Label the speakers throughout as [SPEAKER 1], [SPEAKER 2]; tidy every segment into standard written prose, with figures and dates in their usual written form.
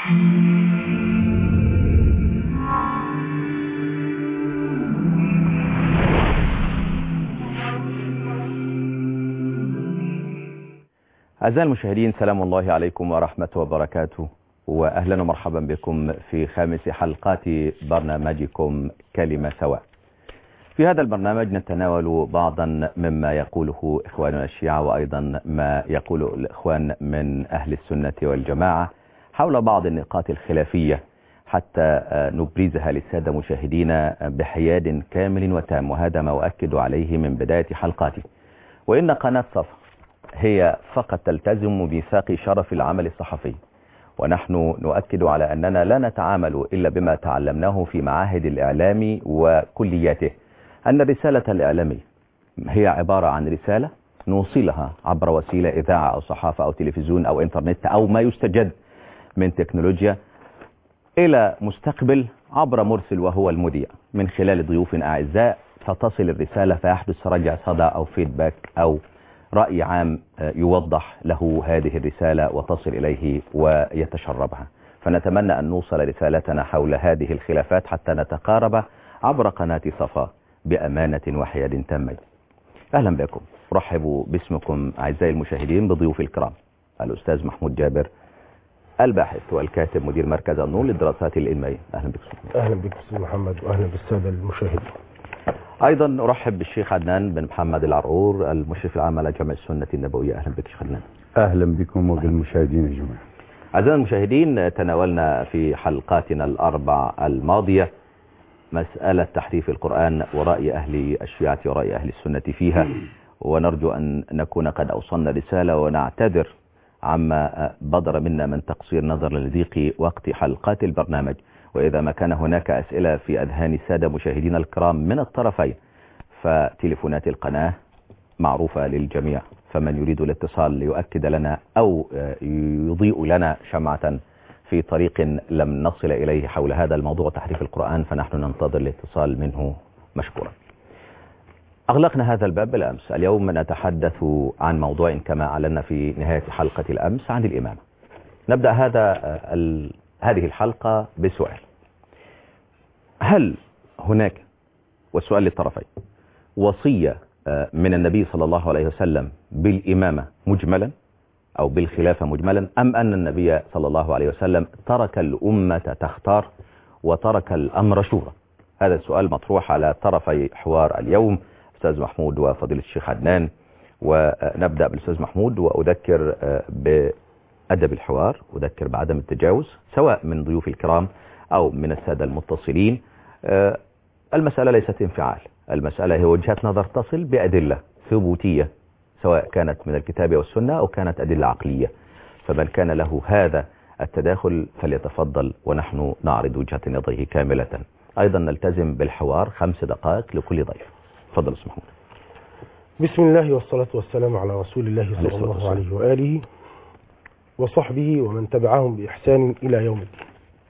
[SPEAKER 1] أعزائي المشاهدين، سلام الله عليكم ورحمة وبركاته، وأهلا ومرحبا بكم في خامس حلقات برنامجكم كلمة سواء. في هذا البرنامج نتناول بعضا مما يقوله إخواننا الشيعة وأيضا ما يقوله الإخوان من أهل السنة والجماعة حول بعض النقاط الخلافية حتى نبرزها للسادة مشاهدينا بحياد كامل وتام، وهذا ما أؤكد عليه من بداية حلقاتي. وإن قناة صفا هي فقط تلتزم ميثاق شرف العمل الصحفي، ونحن نؤكد على أننا لا نتعامل إلا بما تعلمناه في معاهد الإعلام وكلياته، أن الرسالة الإعلامية هي عبارة عن رسالة نوصلها عبر وسيلة إذاعة أو صحافة أو تلفزيون أو إنترنت أو ما يستجد من تكنولوجيا إلى مستقبل عبر مرسل وهو المذيع من خلال ضيوف أعزاء، فتصل الرسالة فيحدث رجع صدى أو فيدباك أو رأي عام يوضح له هذه الرسالة وتصل إليه ويتشربها. فنتمنى أن نوصل رسالتنا حول هذه الخلافات حتى نتقارب عبر قناة صفا بأمانة وحياد تامين. أهلا بكم، رحبوا باسمكم أعزائي المشاهدين بضيوف الكرام: الأستاذ محمود جابر، الباحث والكاتب مدير مركز النور للدراسات العلمية. أهلا بكم.
[SPEAKER 2] أهلا بك أستاذ محمد، وأهلا بالسادة المشاهدين.
[SPEAKER 1] أيضا نرحب بالشيخ عدنان بن محمد العرعور، المشرف العام على جمع السنة النبوية. أهلا بك شيخ عدنان.
[SPEAKER 3] أهلا بكم وبالمشاهدين يا جماعة.
[SPEAKER 1] أعزائي المشاهدين، تناولنا في حلقاتنا الأربع الماضية مسألة تحريف القرآن ورأي أهل الشيعة ورأي أهل السنة فيها، ونرجو أن نكون قد أوصلنا رسالة، ونعتذر عما بدر منا من تقصير نظر لضيق وقت حلقات البرنامج. وإذا ما كان هناك أسئلة في أذهان السادة مشاهدين الكرام من الطرفين فتليفونات القناة معروفة للجميع، فمن يريد الاتصال ليؤكد لنا أو يضيء لنا شمعة في طريق لم نصل إليه حول هذا الموضوع تحريف القرآن فنحن ننتظر الاتصال منه مشكورا. أغلقنا هذا الباب بالأمس. اليوم نتحدث عن موضوع كما أعلنا في نهاية حلقة الأمس عن الإمامة. نبدأ هذه الحلقة بسؤال: هل هناك، والسؤال للطرفين، وصية من النبي صلى الله عليه وسلم بالإمامة مجملا أو بالخلافة مجملا، أم أن النبي صلى الله عليه وسلم ترك الأمة تختار وترك الأمر شورى؟ هذا السؤال مطروح على طرفي حوار اليوم، أستاذ محمود وفضيلة الشيخ عدنان. ونبدأ بالأستاذ محمود، وأذكر بأدب الحوار، أذكر بعدم التجاوز سواء من ضيوف الكرام أو من السادة المتصلين. المسألة ليست انفعال، المسألة هي وجهات نظر تصل بأدلة ثبوتية، سواء كانت من الكتاب والسنة أو كانت أدلة عقلية. فمن كان له هذا التداخل فليتفضل ونحن نعرض وجهة نظره كاملة. أيضا نلتزم بالحوار 5 دقائق لكل ضيف. تفضل أستاذ محمود.
[SPEAKER 2] بسم الله والصلاة والسلام على رسول الله صلى الله عليه وآله وصحبه ومن تبعهم بإحسان إلى يوم الدين.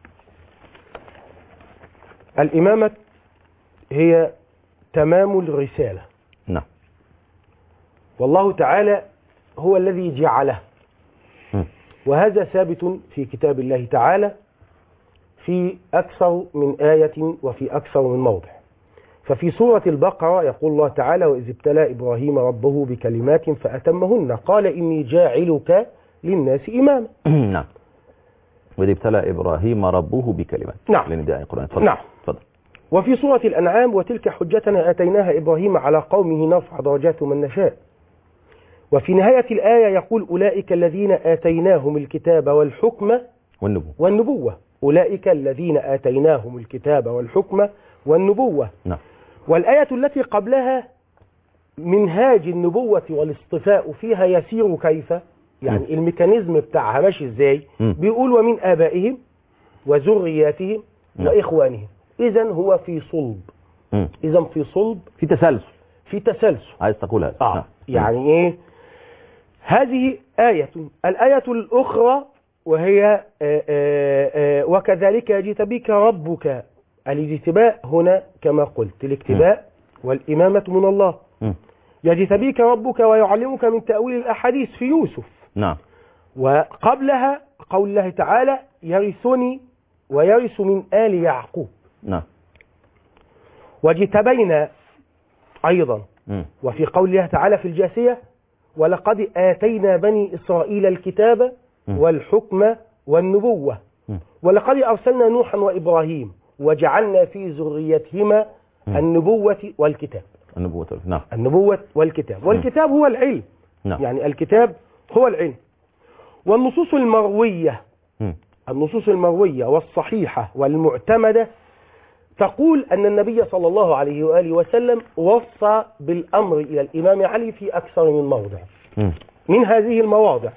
[SPEAKER 2] الإمامة هي تمام الرسالة.
[SPEAKER 1] نعم.
[SPEAKER 2] والله تعالى هو الذي جعله، وهذا ثابت في كتاب الله تعالى في أكثر من آية وفي أكثر من موضع. ففي سورة البقرة يقول الله تعالى: وإذ ابتلى إبراهيم ربه بكلمات فأتمهن قال إني جاعلك للناس إماما.
[SPEAKER 1] نعم. وإذ ابتلى إبراهيم ربه بكلمات.
[SPEAKER 2] نعم.
[SPEAKER 1] لنداء القرآن. تفضل.
[SPEAKER 2] نعم.
[SPEAKER 1] تفضل.
[SPEAKER 2] وفي سورة الأنعام: وتلك حجتنا آتيناها إبراهيم على قومه نرفع درجات من نشاء. وفي نهاية الآية يقول: أولئك الذين آتيناهم الكتاب والحكم والنبوة. أولئك الذين آتيناهم الكتاب والحكم والنبوة.
[SPEAKER 1] نعم.
[SPEAKER 2] والآية التي قبلها منهاج النبوة والاصطفاء فيها يسير كيف؟ يعني الميكانيزم بتاعها ماشي ازاي؟ بيقول: ومن آبائهم وذرياتهم وإخوانهم. إذن هو في صلب. إذن في صلب، في تسلسل.
[SPEAKER 1] عايز تقول هذا؟
[SPEAKER 2] يعني إيه؟ هذه آية. الآية الأخرى وهي وكذلك يجتبيك ربك. الاجتباء هنا كما قلت الاكتباء والإمامة من الله. يجتبيك ربك ويعلمك من تأويل الأحاديث في يوسف.
[SPEAKER 1] نعم.
[SPEAKER 2] وقبلها قول الله تعالى يرثني ويرث من آل يعقوب.
[SPEAKER 1] نعم.
[SPEAKER 2] واجتبينا أيضا وفي قول الله تعالى في الجاثية ولقد آتينا بني إسرائيل الكتاب والحكم والنبوة ولقد أرسلنا نوحا وإبراهيم وجعلنا في ذريتهما النبوة والكتاب.
[SPEAKER 1] نعم.
[SPEAKER 2] النبوة والكتاب، والكتاب هو العلم.
[SPEAKER 1] نعم.
[SPEAKER 2] يعني الكتاب هو العلم. والنصوص المروية النصوص المروية والصحيحة والمعتمدة تقول أن النبي صلى الله عليه وآله وسلم وصى بالأمر إلى الإمام علي في أكثر من موضع. من هذه المواضع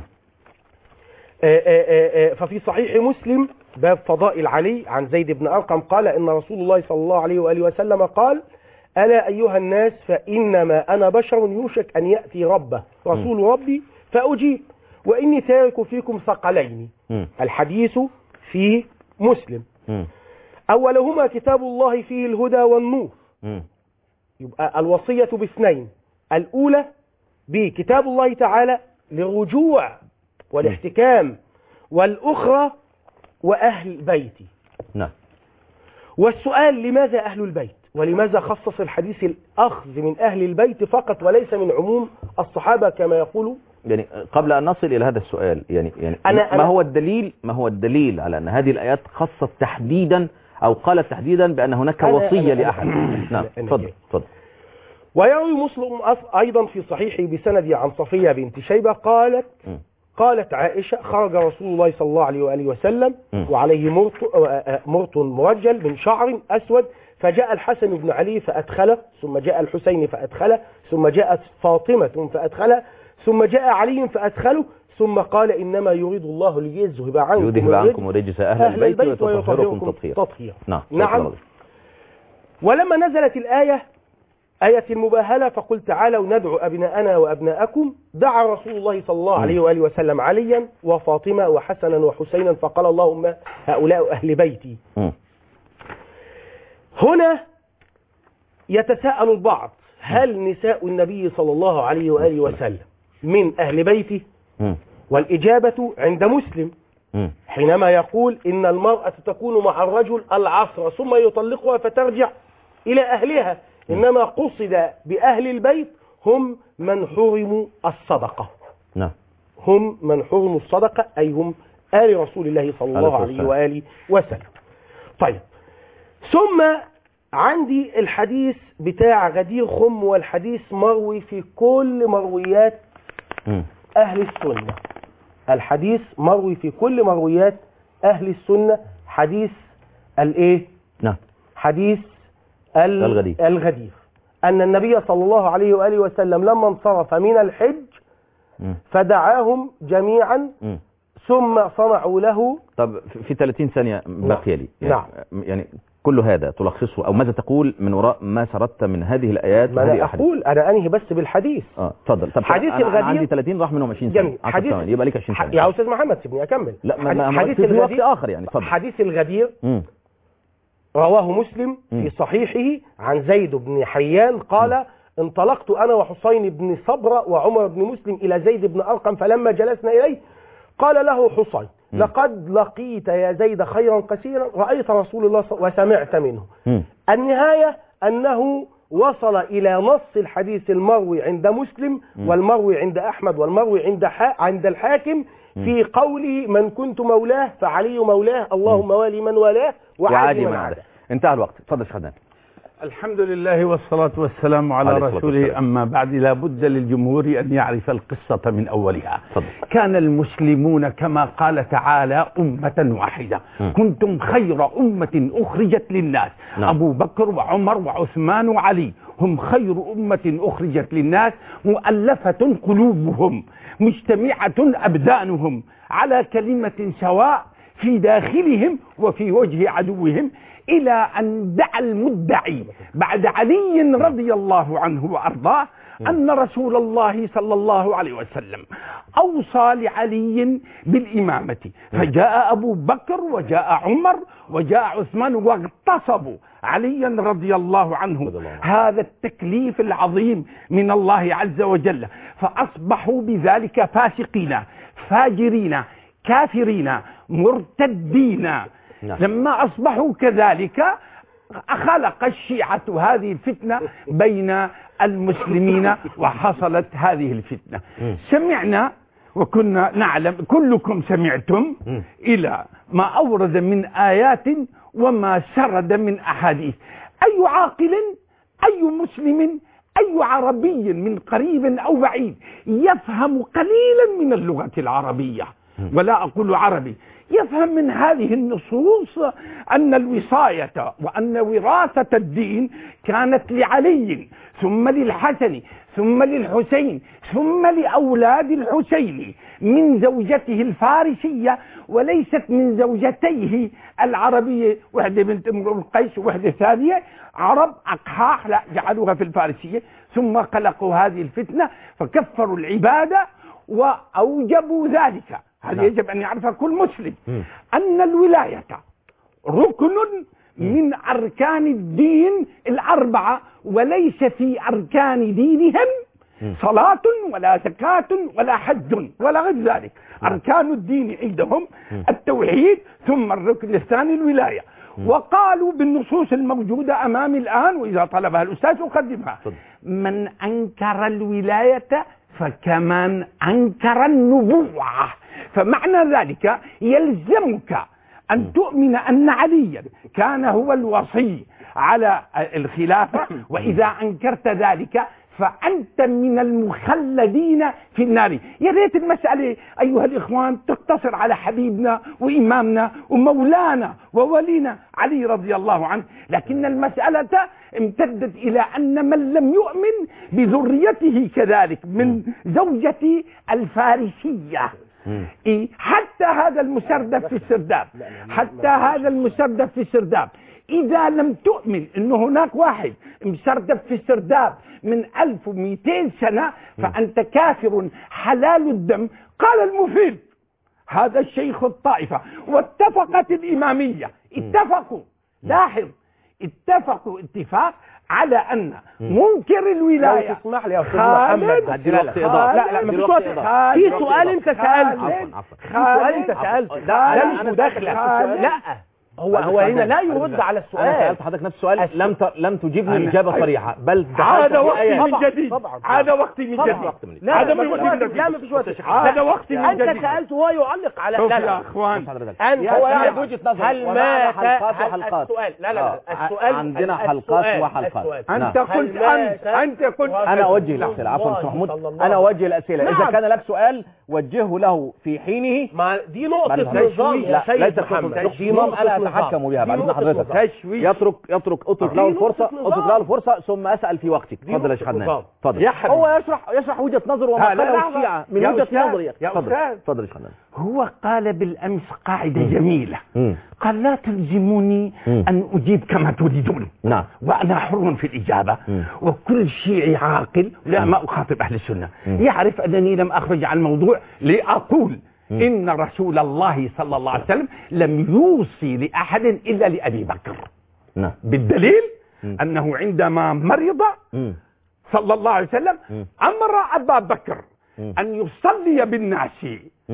[SPEAKER 2] ففي صحيح مسلم باب فضائل علي عن زيد بن أرقم قال إن رسول الله صلى الله عليه وآله وسلم قال ألا أيها الناس فإنما أنا بشر يوشك أن يأتي ربه رسول ربي فأجيب وإني تارك فيكم ثقلين. الحديث في مسلم. أولهما كتاب الله فيه الهدى والنور. يبقى الوصية باثنين، الأولى بكتاب الله تعالى للرجوع والاحتكام، والأخرى وأهل بيتي.
[SPEAKER 1] نعم.
[SPEAKER 2] والسؤال لماذا أهل البيت؟ ولماذا خصص الحديث الأخذ من أهل البيت فقط وليس من عموم الصحابة كما يقولوا؟
[SPEAKER 1] يعني قبل أن نصل إلى هذا السؤال يعني ما هو الدليل على أن هذه الآيات خصت تحديدا أو قالت تحديدا بأن هناك وصية لأحد؟ نعم. تفضل.
[SPEAKER 2] ويروي مسلم أيضا في صحيحه بسند عن صفية بنت شيبة قالت عائشة خرج رسول الله صلى الله عليه وآله وسلم وعليه مرط مرجل من شعر أسود، فجاء الحسن بن علي فأدخله، ثم جاء الحسين فأدخله، ثم جاءت فاطمة فأدخله، ثم جاء علي فأدخله، ثم قال إنما يريد الله ليذهب عنكم
[SPEAKER 1] رجس أهل البيت ويطهركم تطهيرا.
[SPEAKER 2] نعم. ولما نزلت الآية آية المباهلة فقل تعالوا ندعو أبناءنا وأبناءكم، دعا رسول الله صلى الله عليه وآله وسلم عليا وفاطمة وحسنا وحسينا فقال اللهم هؤلاء أهل بيتي. هنا يتساءل البعض هل نساء النبي صلى الله عليه وآله وسلم من أهل بيته؟ والإجابة عند مسلم حينما يقول إن المرأة تكون مع الرجل العصر ثم يطلقها فترجع إلى أهلها، إنما قصد بأهل البيت هم من حرموا الصدقة.
[SPEAKER 1] نعم.
[SPEAKER 2] هم من حرموا الصدقة أي هم آل رسول الله صلى الله عليه وآله وسلم. طيب، ثم عندي الحديث بتاع غدير خم، والحديث مروي في كل مرويات أهل السنة. الحديث مروي في كل مرويات أهل السنة. حديث الإيه؟
[SPEAKER 1] نعم.
[SPEAKER 2] حديث الغدير أن النبي صلى الله عليه وآله وسلم لما انصرف من الحج فدعاهم جميعا ثم صنعوا له.
[SPEAKER 1] طب في 30 ثانية بقي لي
[SPEAKER 2] يعني
[SPEAKER 1] كل هذا تلخصه أو ماذا تقول من وراء ما سردت من هذه الآيات؟
[SPEAKER 2] ما أنا أقول أنا أنهي بس بالحديث.
[SPEAKER 1] تفضل. طب
[SPEAKER 2] حديث الغدير
[SPEAKER 1] أنا عندي 30 راح منهم 20 ثانية. يبقى لك 20 ثانية
[SPEAKER 2] يا أستاذ محمد، سيبني أكمل.
[SPEAKER 1] لا حديث الغدير آخر يعني. تفضل.
[SPEAKER 2] حديث الغدير رواه مسلم في صحيحه عن زيد بن حيان قال انطلقت أنا وحسين بن صبرة وعمر بن مسلم إلى زيد بن أرقم، فلما جلسنا إليه قال له حسين لقد لقيت يا زيد خيرا كثيرا رأيت رسول الله وسمعت منه. النهاية أنه وصل إلى نص الحديث المروي عند مسلم والمروي عند أحمد والمروي عند الحاكم في قوله من كنت مولاه فعلي مولاه اللهم والي من والاه وعادي من عاده.
[SPEAKER 1] انتهى الوقت. تفضل شيخ.
[SPEAKER 3] الحمد لله والصلاة والسلام على رسوله. أما بعد، لا بد للجمهور أن يعرف القصة من أولها. كان المسلمون كما قال تعالى أمة واحدة، كنتم خير أمة أخرجت للناس. أبو بكر وعمر وعثمان وعلي هم خير أمة أخرجت للناس، مؤلفة قلوبهم، مجتمعة أبدانهم على كلمة سواء في داخلهم وفي وجه عدوهم، إلى أن دعا المدعي بعد علي رضي الله عنه وأرضاه أن رسول الله صلى الله عليه وسلم أوصى لعلي بالإمامة، فجاء أبو بكر وجاء عمر وجاء عثمان واغتصبوا عليا رضي الله عنه هذا التكليف العظيم من الله عز وجل، فأصبحوا بذلك فاسقين فاجرين كافرين مرتدين. لما أصبحوا كذلك خلق الشيعة هذه الفتنة بين المسلمين، وحصلت هذه الفتنة. سمعنا وكنا نعلم، كلكم سمعتم إلى ما أورد من آيات وما سرد من أحاديث. أي عاقل، أي مسلم، أي عربي من قريب أو بعيد يفهم قليلا من اللغة العربية، ولا أقول عربي، يفهم من هذه النصوص أن الوصاية وأن وراثة الدين كانت لعلي، ثم للحسن، ثم للحسين، ثم لأولاد الحسين من زوجته الفارسية، وليست من زوجتيه العربية، وحدة بنت امرؤ القيس وحدة ثانية عرب أقحاح، لا جعلوها في الفارسية. ثم خلقوا هذه الفتنة فكفروا العبادة وأوجبوا ذلك. هذا يجب أن يعرفها كل مسلم، أن الولاية ركن من أركان الدين الأربعة، وليس في أركان دينهم صلاة ولا زكاة ولا حج ولا غير ذلك. أركان الدين عندهم التوحيد، ثم الركن الثاني الولاية. وقالوا بالنصوص الموجودة أمامي الآن، وإذا طلبها الأستاذ أقدمها: من أنكر الولاية فكمن أنكر النبوة. فمعنى ذلك يلزمك أن تؤمن أن عليا كان هو الوصي على الخلافة، وإذا أنكرت ذلك فأنت من المخلدين في النار. يا ريت المسألة أيها الإخوان تقتصر على حبيبنا وإمامنا ومولانا وولينا علي رضي الله عنه، لكن المسألة امتدت إلى أن من لم يؤمن بذريته كذلك من زوجة الفارسية، حتى هذا المسردب في السرداب، حتى هذا المسردب في السرداب، إذا لم تؤمن أن هناك واحد مسردب في السرداب من 1200 سنة فأنت كافر حلال الدم. قال المفيد هذا الشيخ الطائفة، واتفقت الإمامية، اتفقوا، لاحظ، اتفقوا اتفاق على أن منكر الولاية.
[SPEAKER 2] لو تسمح لي يا أستاذ محمد، لا ما فيش وقت. في سؤال أنت سألته، سؤال أنت سألته، لا مش مداخلة. لا هو هنا لا يرد على السؤال.
[SPEAKER 1] أنا سألت حضرتك نفس السؤال، لم تجيبني إجابة صريحة، بل
[SPEAKER 3] هذا وقت من جديد، هذا وقت من جديد، هذا من وقت من جديد،
[SPEAKER 2] لا ما فيش وقت،
[SPEAKER 3] هذا وقت من جديد.
[SPEAKER 2] أنت سألته وهو يعلق على
[SPEAKER 3] لا يا أخوان،
[SPEAKER 2] أنت هو يعرف وجهة نظر.
[SPEAKER 1] هل مات
[SPEAKER 2] السؤال؟ لا السؤال
[SPEAKER 1] عندنا حلقات وحلقات.
[SPEAKER 3] أنت قلت أنت قلت
[SPEAKER 1] أنا أوجه الأسئلة. عفوا أستاذ محمود، أنا أوجه الأسئلة. إذا كان لك سؤال وجهه له في حينه.
[SPEAKER 2] ما دي نقطة نظام يا سيد محمد،
[SPEAKER 1] دي نقطة أنا أتحكم بها. بعد حضرتك اترك له الفرصة ثم أسأل في وقتك. تفضل يا شيخ عدنان، تفضل.
[SPEAKER 2] هو يشرح وجهة نظره وما قاله الشيعة من وجهة نظري.
[SPEAKER 1] تفضل يا شيخ عدنان.
[SPEAKER 3] هو قال بالأمس قاعدة جميلة، قال: لا تلزموني أن أجيب كما تريدون، وأنا حر في الإجابة، وكل شيعي عاقل، لا ما أخاطب أهل السنة، يعرف أنني لم أخرج عن الموضوع لأقول إن رسول الله صلى الله عليه وسلم لم يوصي لأحد إلا لأبي بكر. بالدليل أنه عندما مرض صلى الله عليه وسلم أمر أبا بكر أن يصلي بالناس،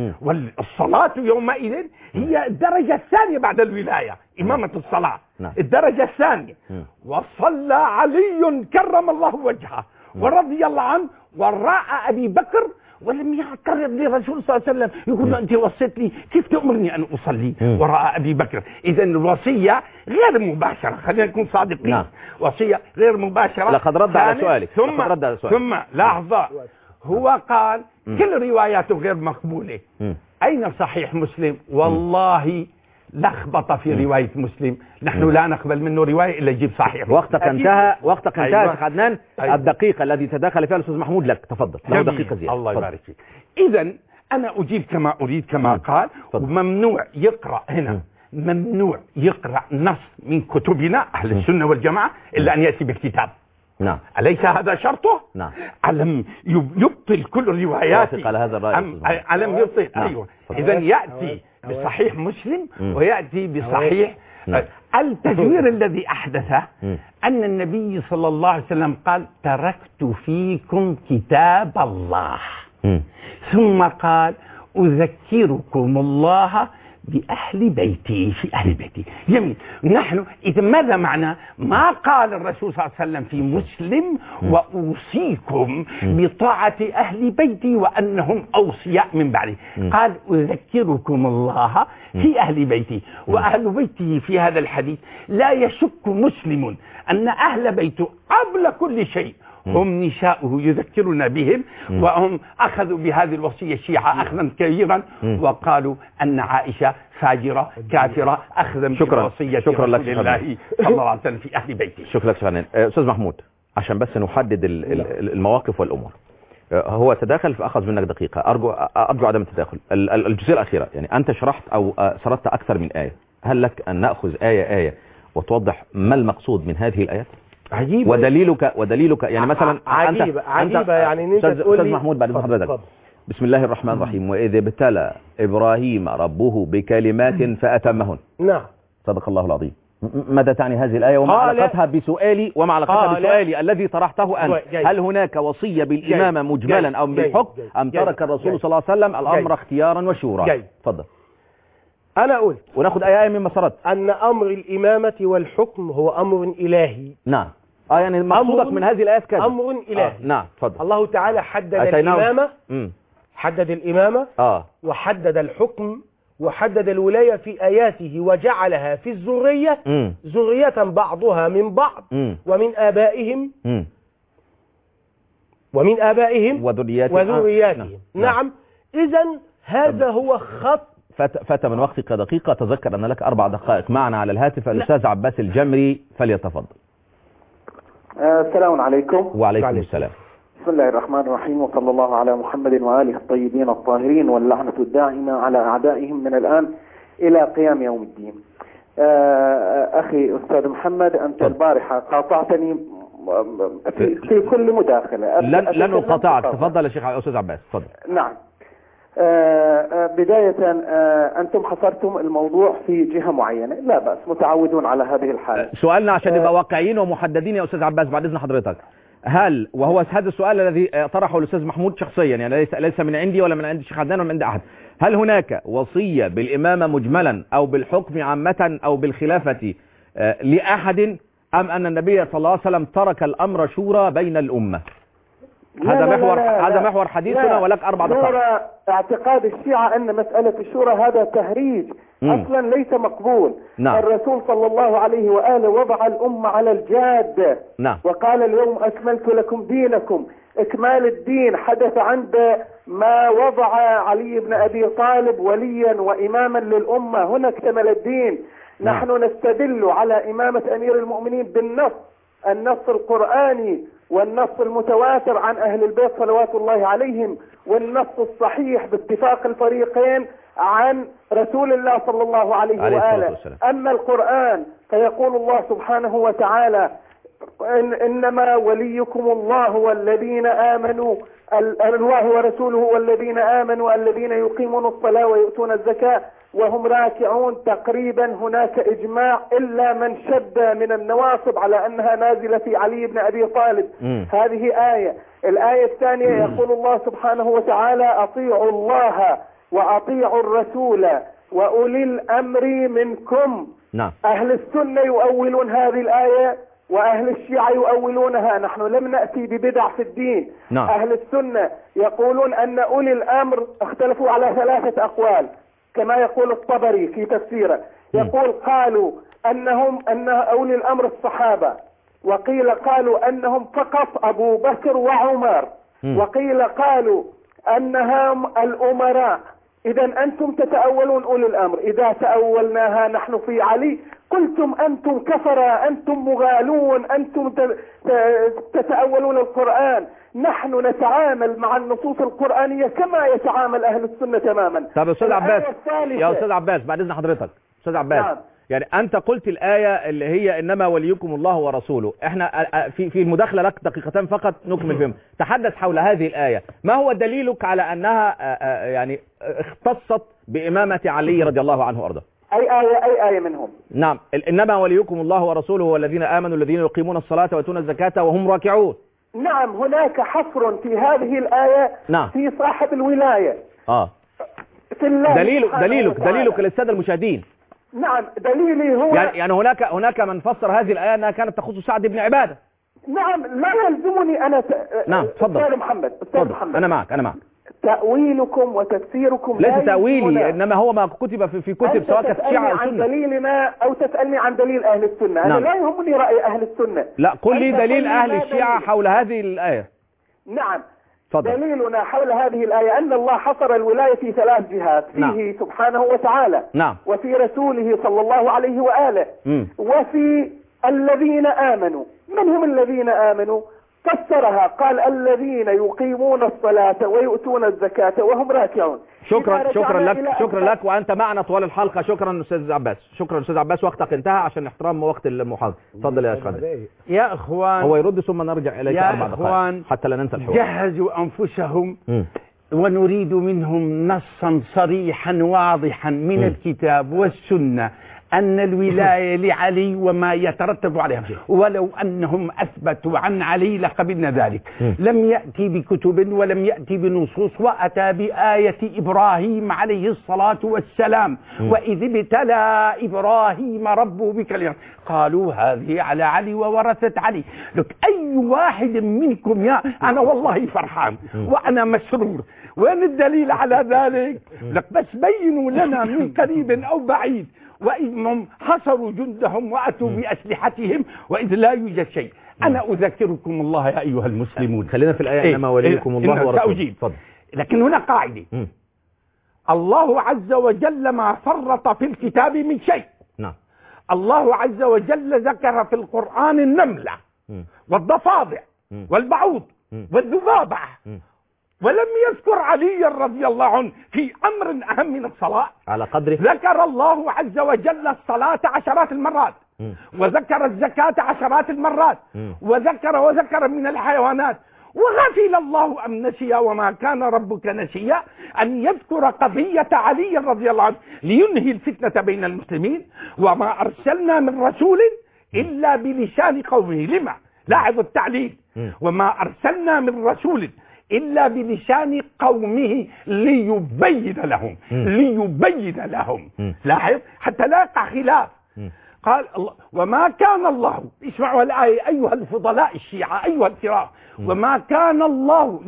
[SPEAKER 3] والصلاة يومئذ هي الدرجة الثانية بعد الولاية، إمامة الصلاة الدرجة الثانية. وصلى علي كرم الله وجهه ورضي الله عنه وراء أبي بكر، ولم يعترض للرسول صلى الله عليه وسلم يقول له: أنت وصيت لي، كيف تأمرني أن أصلي وراء أبي بكر؟ إذا الوصية غير مباشرة، خلينا نكون صادقين. وصية غير مباشرة.
[SPEAKER 1] لقد رد على سؤالك.
[SPEAKER 3] ثم لحظة، هو قال كل رواياته غير مقبولة. أين صحيح مسلم؟ والله لخبط في رواية مسلم، نحن لا نقبل منه رواية إلا يجيب صحيح.
[SPEAKER 1] وقتك انتهى يا شيخ عدنان. الدقيقة الذي تدخل فيها الأستاذ محمود لك، تفضل. له دقيقة زيادة.
[SPEAKER 3] الله يبارك فيك. إذا أنا أجيب كما أريد كما قال. وممنوع يقرأ هنا، ممنوع يقرأ نص من كتبنا أهل السنة والجماعة إلا أن يأتي بالكتاب. أليس هذا شرطه؟ ألم يبطل كل رواياته؟
[SPEAKER 1] على هذا الرأي.
[SPEAKER 3] ألم يبطل؟ أيوه. إذا يأتي بصحيح مسلم ويأتي بصحيح. التزوير الذي أحدثه أن النبي صلى الله عليه وسلم قال: تركت فيكم كتاب الله، ثم قال: أذكركم الله بأهل بيتي، في أهل بيتي. جميل. نحن إذا ماذا معنى ما قال الرسول صلى الله عليه وسلم في مسلم وأوصيكم بطاعة أهل بيتي وأنهم أوصياء من بعدي؟ قال أذكركم الله في أهل بيتي. وأهل بيته في هذا الحديث لا يشك مسلم أن أهل بيته قبل كل شيء هم نساؤه، يذكرنا بهم، وهم أخذوا بهذه الوصية الشيعة أخذا كبيرا، وقالوا أن عائشة فاجرة كافرة أخذا بوصية رسول الله صلى الله عليه وسلم في أهل بيته.
[SPEAKER 1] شكرا لك شيخ. أستاذ محمود، عشان بس نحدد المواقف والأمور، هو تداخل فأخذ منك دقيقة، أرجو عدم التداخل. الجزئية الأخيرة، يعني أنت شرحت أو سردت أكثر من آية، هل لك أن نأخذ آية وتوضح ما المقصود من هذه الآيات؟
[SPEAKER 2] عجيبة.
[SPEAKER 1] ودليلك يعني مثلا
[SPEAKER 2] عجيبة يعني ان انت تقول لي.
[SPEAKER 1] أستاذ محمود بعد حضرتك، بسم الله الرحمن الرحيم، وإذ ابتلى إبراهيم ربه بكلمات فأتمهن.
[SPEAKER 2] نعم.
[SPEAKER 1] صدق الله العظيم. ماذا تعني هذه الآية وما علاقتها بسؤالي الذي طرحته أنت؟ هل هناك وصية بالإمامة مجملا أو بالحكم أم ترك الرسول صلى الله عليه وسلم الأمر اختيارا وشورا؟ تفضل.
[SPEAKER 2] أنا قلت
[SPEAKER 1] وناخذ آية مما سردت
[SPEAKER 2] أن أمر الإمامة والحكم هو أمر إلهي.
[SPEAKER 1] نعم. يعني مقصودك من هذه الآيات كذا
[SPEAKER 2] أمر إلهي.
[SPEAKER 1] نعم. تفضل.
[SPEAKER 2] الله تعالى حدد الإمامة وحدد الحكم وحدد الولاية في آياته، وجعلها في الذرية ذرية بعضها من بعض ومن آبائهم وذرياتهم. نعم. إذن هذا هو خط.
[SPEAKER 1] فات من وقتك دقيقة، تذكر أن لك 4 دقائق معنا على الهاتف. الأستاذ عباس الجمري فليتفضل.
[SPEAKER 4] السلام عليكم.
[SPEAKER 1] وعليكم السلام.
[SPEAKER 4] بسم الله الرحمن الرحيم، وصلى الله على محمد وآله الطيبين الطاهرين، واللعنة الدائمة على أعدائهم من الآن إلى قيام يوم الدين. أخي أستاذ محمد، أنت البارحة قاطعتني في كل مداخلة.
[SPEAKER 1] لن أقاطعك، تفضل يا شيخ أستاذ عباس، تفضل.
[SPEAKER 4] نعم. بداية أنتم حصرتم الموضوع في جهة معينة، لا بأس، متعودون على هذه الحالة.
[SPEAKER 1] سؤالنا عشان نبقى واقعيين ومحددين يا أستاذ عباس بعد إذن حضرتك، هل وهو هذا السؤال الذي طرحه الأستاذ محمود شخصيا، يعني ليس من عندي ولا من عند الشيخ عدنان ولا من عند أحد، هل هناك وصية بالإمامة مجملا أو بالحكم عامة أو بالخلافة لأحد، أم أن النبي صلى الله عليه وسلم ترك الأمر شورى بين الأمة؟ هذا محور حديثنا، ولك 4 دقائق.
[SPEAKER 4] اعتقاد الشيعة أن مسألة الشورى هذا تهريج أصلا ليس مقبول.
[SPEAKER 1] نعم.
[SPEAKER 4] الرسول صلى الله عليه وآله وضع الأمة على الجادة.
[SPEAKER 1] نعم.
[SPEAKER 4] وقال اليوم أكملت لكم دينكم. إكمال الدين حدث عند ما وضع علي بن أبي طالب وليا وإماما للأمة، هنا اكتمل الدين. نحن نستدل على إمامة أمير المؤمنين النص القرآني والنص المتواتر عن أهل البيت صلوات الله عليهم، والنص الصحيح باتفاق الفريقين عن رسول الله صلى الله عليه وآله. أما القرآن فيقول الله سبحانه وتعالى: إنما وليكم الله والذين آمنوا، الله ورسوله والذين آمنوا الذين يقيمون الصلاة ويؤتون الزكاة وهم راكعون. تقريبا هناك إجماع إلا من شد من النواصب على أنها نازلة في علي بن أبي طالب. هذه آية. الآية الثانية يقول الله سبحانه وتعالى: أطيعوا الله وأطيعوا الرسول وأولي الأمر منكم.
[SPEAKER 1] نعم.
[SPEAKER 4] أهل السنة يؤولون هذه الآية وأهل الشيعة يؤولونها. نحن لم نأتي ببدع في الدين.
[SPEAKER 1] نعم.
[SPEAKER 4] أهل السنة يقولون أن أولي الأمر اختلفوا على 3 أقوال كما يقول الطبري في تفسيره. يقول قالوا أن أولي الأمر الصحابة، وقيل قالوا أنهم فقط أبو بكر وعمر، وقيل قالوا أنهم الأمراء. إذا أنتم تتأولون أولي الأمر، إذا تأولناها نحن في علي قلتم أنتم كفرة، أنتم مغالون، أنتم تتأولون القرآن. نحن نتعامل مع النصوص القرآنية كما يتعامل أهل السنة تماما.
[SPEAKER 1] طب يا أستاذ عباس، يا أستاذ عباس بعد إذن حضرتك، أستاذ عباس. نعم. يعني أنت قلت الآية اللي هي إنما وليكم الله ورسوله، إحنا في المداخلة لك دقيقتين فقط نكمل فيهم. تحدث حول هذه الآية، ما هو دليلك على أنها يعني اختصت بإمامة علي رضي الله عنه وأرضاه؟
[SPEAKER 4] أي آية منهم؟
[SPEAKER 1] نعم. إنما وليكم الله ورسوله والذين آمنوا الذين يقيمون الصلاة ويؤتون الزكاة وهم راكعون.
[SPEAKER 4] نعم. هناك حصر في هذه الآية.
[SPEAKER 1] نعم.
[SPEAKER 4] في صاحب الولاية. في الله.
[SPEAKER 1] دليلك للسادة المشاهدين.
[SPEAKER 4] نعم دليلي هو
[SPEAKER 1] يعني هناك من فسر هذه الآية أنها كانت تخص سعد بن عبادة.
[SPEAKER 4] نعم لا يلزمني أنا
[SPEAKER 1] نعم تفضل.
[SPEAKER 4] أستاذ محمد
[SPEAKER 1] أنا معك
[SPEAKER 4] تأويلكم وتفسيركم
[SPEAKER 1] ليس تأويلي، إنما هو ما كتب في كتب سواء كانت الشيعة أو السنة.
[SPEAKER 4] عن دليلنا أو تسألني عن دليل أهل السنة.
[SPEAKER 1] نعم.
[SPEAKER 4] أنا لا يهمني رأي أهل السنة.
[SPEAKER 1] لا قل لي دليل أهل الشيعة حول هذه الآية.
[SPEAKER 4] نعم
[SPEAKER 1] فضل.
[SPEAKER 4] دليلنا حول هذه الآية أن الله حصر الولاية في 3 جهات، فيه
[SPEAKER 1] نعم.
[SPEAKER 4] سبحانه وتعالى،
[SPEAKER 1] نعم.
[SPEAKER 4] وفي رسوله صلى الله عليه وآله، وفي الذين آمنوا. من هم الذين آمنوا؟ فسرها قال الذين يقيمون الصلاة ويؤتون الزكاة وهم راكعون.
[SPEAKER 1] شكرا لك وأنت معنا طوال الحلقة. شكرا أستاذ عباس، وقتك انتهى عشان احترام وقت المحاضرة. تفضل يا أستاذ.
[SPEAKER 3] يا إخوان
[SPEAKER 1] هو يرد ثم نرجع إليك 4 دقائق.
[SPEAKER 3] يا إخوان
[SPEAKER 1] حتى لا ننسى الحوار.
[SPEAKER 3] جهزوا أنفسهم ونريد منهم نصا صريحا واضحا من الكتاب والسنة أن الولاية لعلي وما يترتب عليها، ولو أنهم أثبتوا عن علي لقبلنا ذلك. لم يأتي بكتب ولم يأتي بنصوص، وأتى بآية إبراهيم عليه الصلاة والسلام، وإذ ابتلى إبراهيم ربه بكلمات قالوا هذه على علي وورثت علي. لك أي واحد منكم أنا والله فرحان وأنا مسرور. وين الدليل على ذلك؟ لك بس بينوا لنا من قريب أو بعيد. وإذ حصروا جندهم وأتوا بأسلحتهم وإذ لا يوجد شيء. أنا أذكركم الله يا أيها المسلمون.
[SPEAKER 1] خلينا في الآية إنما وليكم الله ورسوله.
[SPEAKER 3] لكن هنا قاعدة. الله عز وجل ما فرط في الكتاب من شيء.
[SPEAKER 1] نعم.
[SPEAKER 3] الله عز وجل ذكر في القرآن النملة والضفادع والبعوض والذبابة، ولم يذكر علي رضي الله عنه في أمر أهم من الصلاة
[SPEAKER 1] على قدره.
[SPEAKER 3] ذكر الله عز وجل الصلاة 10 المرات، وذكر الزكاة 10 المرات، وذكر من الحيوانات. وغفل الله أم نسي وما كان ربك نسيا أن يذكر قضية علي رضي الله عنه لينهي الفتنة بين المسلمين. وما أرسلنا من رسول إلا بلسان قومه. لما؟ لاحظ التعليل. وما أرسلنا من رسول إلا بلسان قومه ليبين لهم. لاحظ حتى لا يقع خلاف. قال الله وما كان الله، اسمعوا الآية أيها الفضلاء الشيعة أيها الكرام، وما كان الله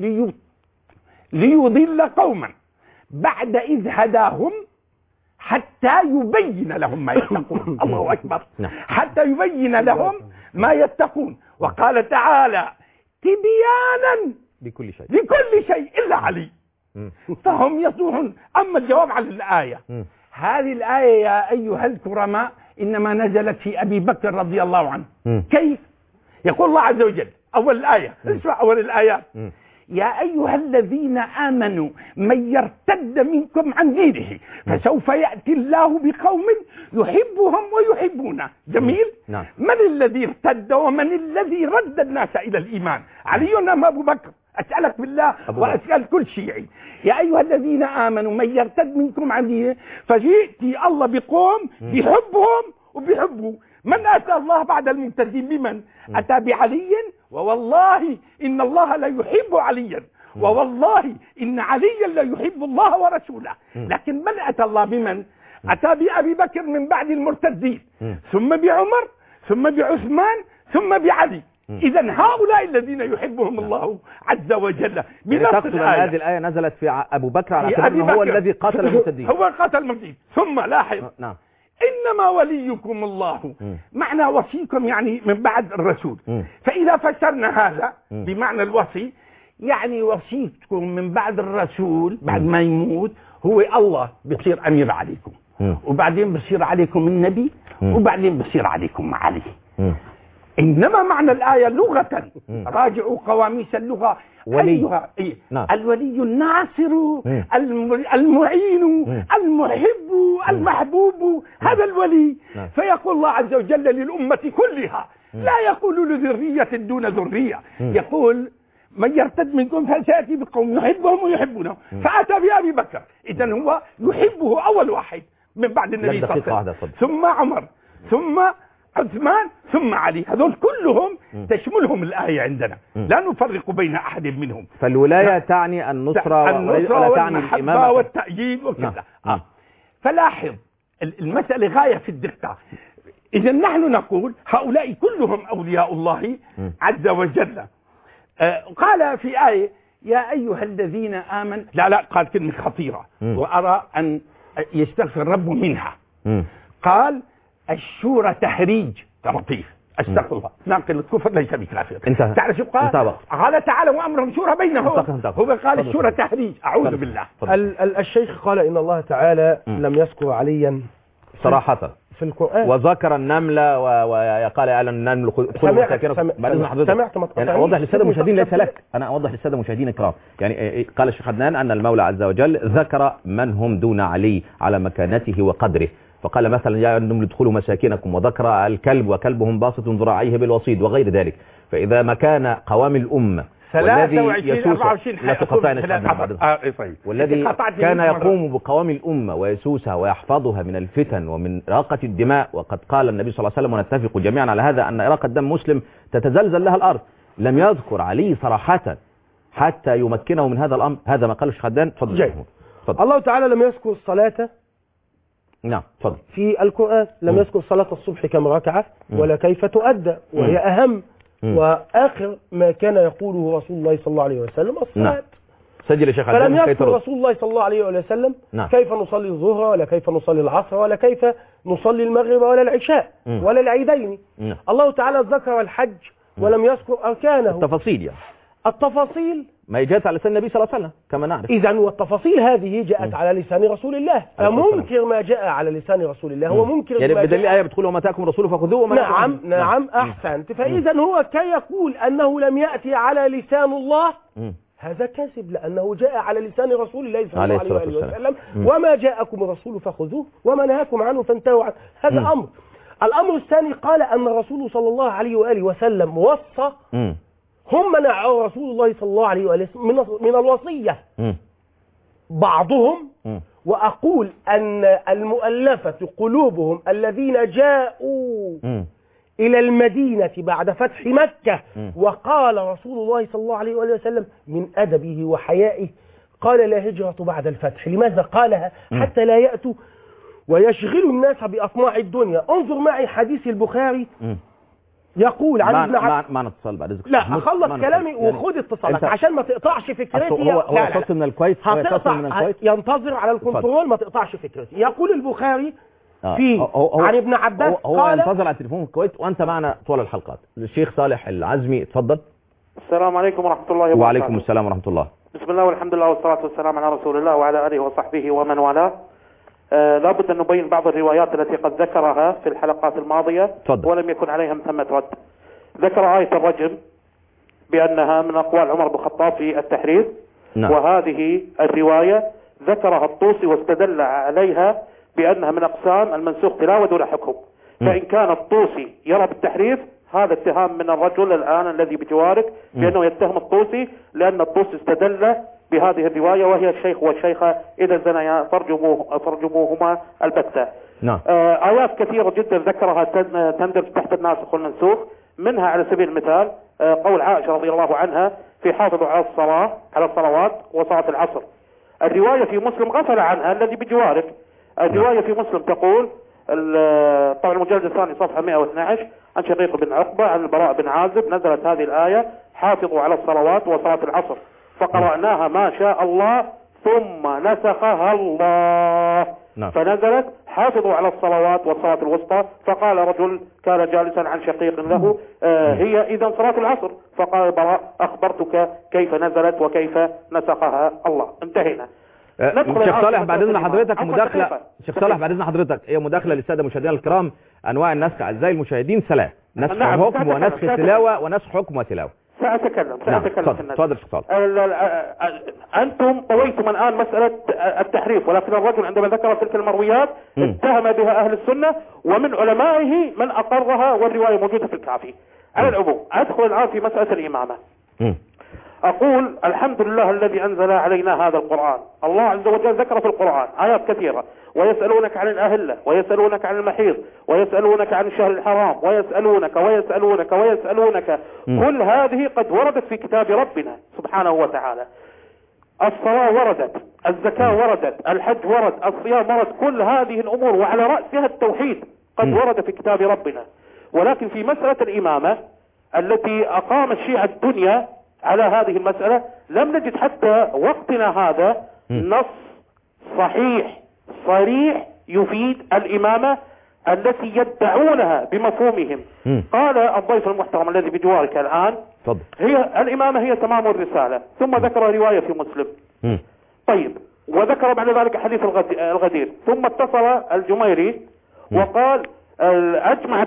[SPEAKER 3] ليضل قوما بعد إذ هداهم حتى يبين لهم ما يتقون. الله أكبر. حتى يبين لهم ما يتقون. وقال تعالى تبيانا لكل شيء إلا علي. فهم يصوحون. أما الجواب على الآية، هذه الآية يا أيها الكرماء إنما نزلت في أبي بكر رضي الله عنه. كيف؟ يقول الله عز وجل أول الآية، اسمع أول الآيات: يا أيها الذين آمنوا من يرتد منكم عن دينه فسوف يأتي الله بقوم يحبهم ويحبونه. جميل. من الذي ارتد ومن الذي رد الناس إلى الإيمان؟ علي أم أبو بكر؟ أسألك بالله وأسأل كل شيعي. يا أيها الذين آمنوا من يرتد منكم عن دينه فيأتي الله بقوم بيحبهم وبيحبوا. من أتى الله بعد المرتدين بمن؟ أتى بعلي، ووالله إن الله لا يحب عليا، ووالله إن عليا لا يحب الله ورسوله. لكن من أتى الله بمن؟ أتى بأبي بكر من بعد المرتدين، ثم بعمر، ثم بعثمان، ثم بعلي. إذا هؤلاء الذين يحبهم الله عز وجل.
[SPEAKER 1] تقصد أن هذه الآية نزلت في أبو بكر على أنه هو الذي قاتل المرتدين.
[SPEAKER 3] هو قاتل المرتدين. ثم لاحظ إنما وليكم الله، معنى وصيكم يعني من بعد الرسول. فإذا فسرنا هذا بمعنى الوصي، يعني وصيكم من بعد الرسول بعد ما يموت هو الله بيصير أمير عليكم، وبعدين بيصير عليكم النبي، وبعدين بيصير عليكم علي. إنما معنى الآية لغة، راجعوا قواميس اللغة، أيها الولي الناصر المعين المحب المحبوب، هذا الولي. فيقول الله عز وجل للأمة كلها، لا يقول لذرية دون ذرية، يقول من يرتد منكم فسيأتي بقوم يحبهم ويحبونه. فأتى بأبي بكر، إذن هو يحبه أول واحد من بعد النبي صلى الله عليه وسلم، ثم عمر، ثم عثمان ثم علي، هذول كلهم تشملهم الآية عندنا، لا نفرق بين أحد منهم.
[SPEAKER 1] فالولاية تعني النصرة ولا تعني الإمامة
[SPEAKER 3] والتأييد وكذا. فلاحظ المسألة غاية في الدقة. إذا نحن نقول هؤلاء كلهم أولياء الله عز وجل. قال في آية يا أيها الذين آمنوا، لا قال كلمة خطيرة وأرى أن يستغفر ربه منها. قال الشورى تحريج لطيف، استغفر الله، ناقل الكفر ليس بكافر. تعرف شو قال؟ قال تعالى وأمرهم شورى بينهم، هو قال الشورى تحريج. أعوذ بالله.
[SPEAKER 2] الشيخ قال إن الله تعالى لم يذكر عليا
[SPEAKER 1] صراحة
[SPEAKER 2] في القرآن،
[SPEAKER 1] وذكر النملة وقال على النمل ادخلوا مساكنكم.
[SPEAKER 2] سمعت
[SPEAKER 1] يعني أوضح للسادة المشاهدين، ليس لك، أنا أوضح للسادة المشاهدين الكرام. يعني قال الشيخ عدنان أن المولى عز وجل ذكر من هم دون علي على مكانته وقدره، فقال مثلا يا النمل ادخلوا مساكنكم، وذكر الكلب وكلبهم باسط ذراعيه بالوصيد وغير ذلك. فإذا ما كان قوام الأمة والذي يسوس والذي كان يقوم بقوام الأمة ويسوسها ويحفظها من الفتن ومن إراقة الدماء، وقد قال النبي صلى الله عليه وسلم ونتفق جميعا على هذا أن إراقة دم مسلم تتزلزل لها الأرض، لم يذكر علي صراحة حتى يمكنه من هذا الأمر. هذا ما قال الشيخ خدان. تفضل.
[SPEAKER 2] الله تعالى لم يذكر الصلاة
[SPEAKER 1] نعم تفضل
[SPEAKER 2] في القرآن، لم يذكر صلاة الصبح كم ركعة ولا كيف تؤدى، وهي أهم وآخر ما كان يقوله رسول الله صلى الله عليه وسلم الصلاة.
[SPEAKER 1] سجل يا شيخ.
[SPEAKER 2] فلم يذكر رسول الله صلى الله عليه وسلم كيف نصلي الظهر ولا كيف نصلي العصر ولا كيف نصلي المغرب ولا العشاء ولا العيدين. الله تعالى ذكر الحج ولم يذكر أركانه.
[SPEAKER 1] التفاصيل يعني
[SPEAKER 2] التفاصيل
[SPEAKER 1] ما جاءت على لسان النبي صلى الله عليه وسلم كما نعرف.
[SPEAKER 2] إذن والتفاصيل هذه جاءت على لسان رسول الله، فمنكر ما جاء على لسان رسول الله هو منكر
[SPEAKER 1] يعني بدليل آية بتقول وما تاكم رسوله فخذوه.
[SPEAKER 2] نعم أحسنت. فإذا هو كي يقول أنه لم يأتي على لسان الله هذا كذب، لأنه جاء على لسان رسول الله صلى الله عليه وسلم. وما جاءكم الرسول فخذوه وما نهاكم عنه فانتهوا عنه. هذا أمر. الأمر الثاني قال أن الرسول صلى الله عليه وآله وسلم وصى، هم منعوا رسول الله صلى الله عليه وآله من الوصية بعضهم، وأقول أن المؤلفة قلوبهم الذين جاءوا إلى المدينة بعد فتح مكة، وقال رسول الله صلى الله عليه وآله وسلم من أدبه وحيائه قال لا هجرة بعد الفتح. لماذا قالها؟ حتى لا يأتوا ويشغلوا الناس بأطماع الدنيا. انظر معي حديث البخاري يقول عن ابن عباس.
[SPEAKER 1] معنا اتصال بعد اذنك.
[SPEAKER 2] لا اخلص كلامي وخد اتصالك عشان ما تقطعش فكرتي.
[SPEAKER 1] هو اتصل من الكويت،
[SPEAKER 2] ينتظر على الكنترول ما تقطعش فكرتي. يقول البخاري في عن ابن عباس
[SPEAKER 1] هو ينتظر على التليفون في الكويت وانت معنا طول الحلقات. الشيخ صالح العزمي اتفضل.
[SPEAKER 5] السلام عليكم ورحمة الله وبركاته.
[SPEAKER 1] وعليكم السلام ورحمة الله.
[SPEAKER 5] بسم الله والحمد لله والصلاة والسلام على رسول الله وعلى آله وصحبه ومن والاه. لابد أن نبين بعض الروايات التي قد ذكرها في الحلقات الماضية ولم يكن عليها ثمة رد. ذكر آية الرجم بأنها من أقوال عمر بن الخطاب في التحرير. وهذه الرواية ذكرها الطوسي واستدل عليها بأنها من أقسام المنسوخ تلاوة دون حكم. فإن كان الطوسي يرى بالتحريف هذا اتهام من الرجل الآن الذي بجوارك بأنه يتهم الطوسي، لأن الطوسي استدل بهذه الرواية وهي الشيخ والشيخة إذا زنيا فرجموهما البتة. آيات كثيرة جدا ذكرها تندرج تحت الناسخ والمنسوخ. منها على سبيل المثال قول عائشة رضي الله عنها في حافظوا على الصلوات وصلاة العصر. الرواية في مسلم غفل عنها الذي بجوارك. الرواية في مسلم تقول طبعا المجلد الثاني صفحة 112 عن شقيق بن عقبة عن البراء بن عازب نزلت هذه الآية حافظوا على الصلوات وصلاة العصر، فقرأناها ما شاء الله ثم نسخها الله فنزلت حافظوا على الصلوات والصلاة الوسطى. فقال رجل كان جالسا عن شقيق له هي إذا صلاة العصر، فقال البراء أخبرتك كيف نزلت وكيف نسخها الله. انتهينا.
[SPEAKER 1] شيخ صالح بعد اذن حضرتك مداخله. شيخ صالح بعد اذن حضرتك هي مداخله للساده المشاهدين الكرام. انواع النسخ اعزائي المشاهدين ثلاث: نسخ حكم ونسخ تلاوه ونسخ حكم وتلاوه.
[SPEAKER 5] سأتكلم في النسخ.
[SPEAKER 1] تفضل شيخ صالح.
[SPEAKER 5] أنتم طويتم الآن مسألة التحريف، ولكن الرجل عندما ذكر تلك المرويات اتهم بها أهل السنة ومن علمائه من أقرها، والرواية موجودة في الكافي. على العموم أدخل الآن في مسألة الإمامة. أقول الحمد لله الذي أنزل علينا هذا القرآن. الله عز وجل ذكر في القرآن آيات كثيرة: ويسألونك عن الأهلة، ويسألونك عن المحيض، ويسألونك عن الشهر الحرام، ويسألونك ويسألونك ويسألونك. كل هذه قد وردت في كتاب ربنا سبحانه وتعالى. الصلاة وردت، الزكاة وردت، الحج ورد، الصيام ورد، كل هذه الأمور وعلى رأسها التوحيد قد ورد في كتاب ربنا. ولكن في مسألة الإمامة التي أقام الشيعة الدنيا على هذه المسألة لم نجد حتى وقتنا هذا نص صحيح صريح يفيد الإمامة التي يدعونها بمفهومهم. قال الضيف المحترم الذي بجوارك الآن هي الإمامة هي تمام الرسالة، ثم ذكر رواية في مسلم. طيب، وذكر بعد ذلك حديث الغدير، ثم اتصل الجميري وقال أجمع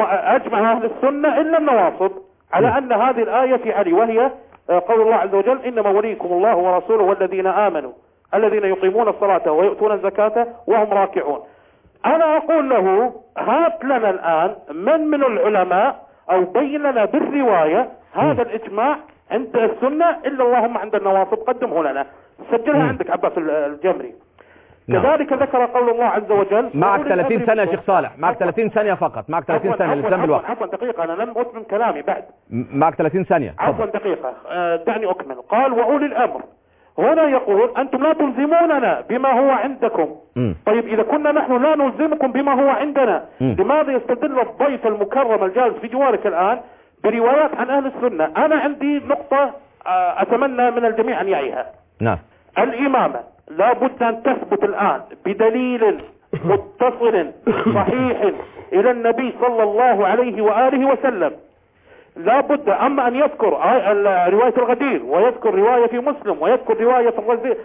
[SPEAKER 5] أهل السنة إلا النواصب على أن هذه الآية في علي، وهي قول الله عز وجل: إنما وليكم الله ورسوله والذين آمنوا الذين يقيمون الصلاة ويؤتون الزكاة وهم راكعون. أنا أقول له: هات لنا الآن من العلماء أو بين لنا بالرواية هذا الإجماع عند السنة إلا اللهم عند النواصب، قدمه لنا، سجلها عندك عباس الجمري. كذلك ذكر قول الله عز وجل.
[SPEAKER 1] معك 30 ثانية يا شيخ صالح، معك 30 ثانية فقط، معك 30 ثانية للإسلام بالوقت.
[SPEAKER 5] عفوا دقيقة، أنا لم أتمم كلامي بعد.
[SPEAKER 1] معك 30 ثانية.
[SPEAKER 5] عفوا دقيقة، دعني أكمل. قال: وأولي الأمر. هنا يقول: أنتم لا تلزموننا بما هو عندكم. طيب، إذا كنا نحن لا نلزمكم بما هو عندنا، لماذا يستدل الضيف المكرم الجالس في جوارك الآن بروايات عن أهل السنة؟ أنا عندي نقطة أتمنى من الجميع أن يعيها.
[SPEAKER 1] نعم.
[SPEAKER 5] الإمامة لا بد أن تثبت الآن بدليل متصل صحيح إلى النبي صلى الله عليه وآله وسلم. لا بد أما أن يذكر رواية الغدير، ويذكر رواية في مسلم، ويذكر رواية في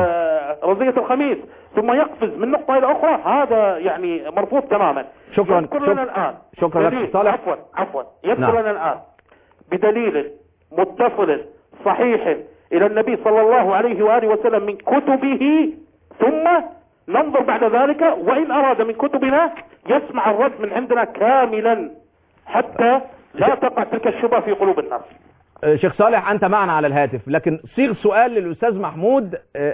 [SPEAKER 5] رزية الخميس، ثم يقفز من نقطة إلى أخرى، هذا يعني مرفوض تماما.
[SPEAKER 1] شكرا.
[SPEAKER 5] يذكر لنا الآن
[SPEAKER 1] شكرا لك صالح.
[SPEAKER 5] عفوا يذكر لنا الآن بدليل متصل صحيح إلى النبي صلى الله عليه وآله وسلم من كتبه، ثم ننظر بعد ذلك، وإن أراد من كتبنا يسمع الرد من عندنا كاملا حتى لا تقع تلك الشبهة في قلوب الناس.
[SPEAKER 1] شيخ صالح، أنت معنا على الهاتف، لكن صيغ سؤال للأستاذ محمود،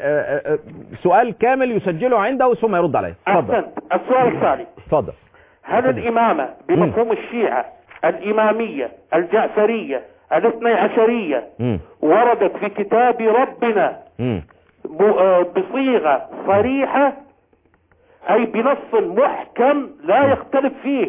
[SPEAKER 1] سؤال كامل يسجله عنده ثم يرد عليه.
[SPEAKER 5] أحسنت. السؤال الثاني:
[SPEAKER 1] تفضل.
[SPEAKER 5] هل الإمامة بمفهوم الشيعة الإمامية الجعفرية الاثني عشرية وردت في كتاب ربنا بصيغة صريحة، أي بنص محكم لا يختلف فيه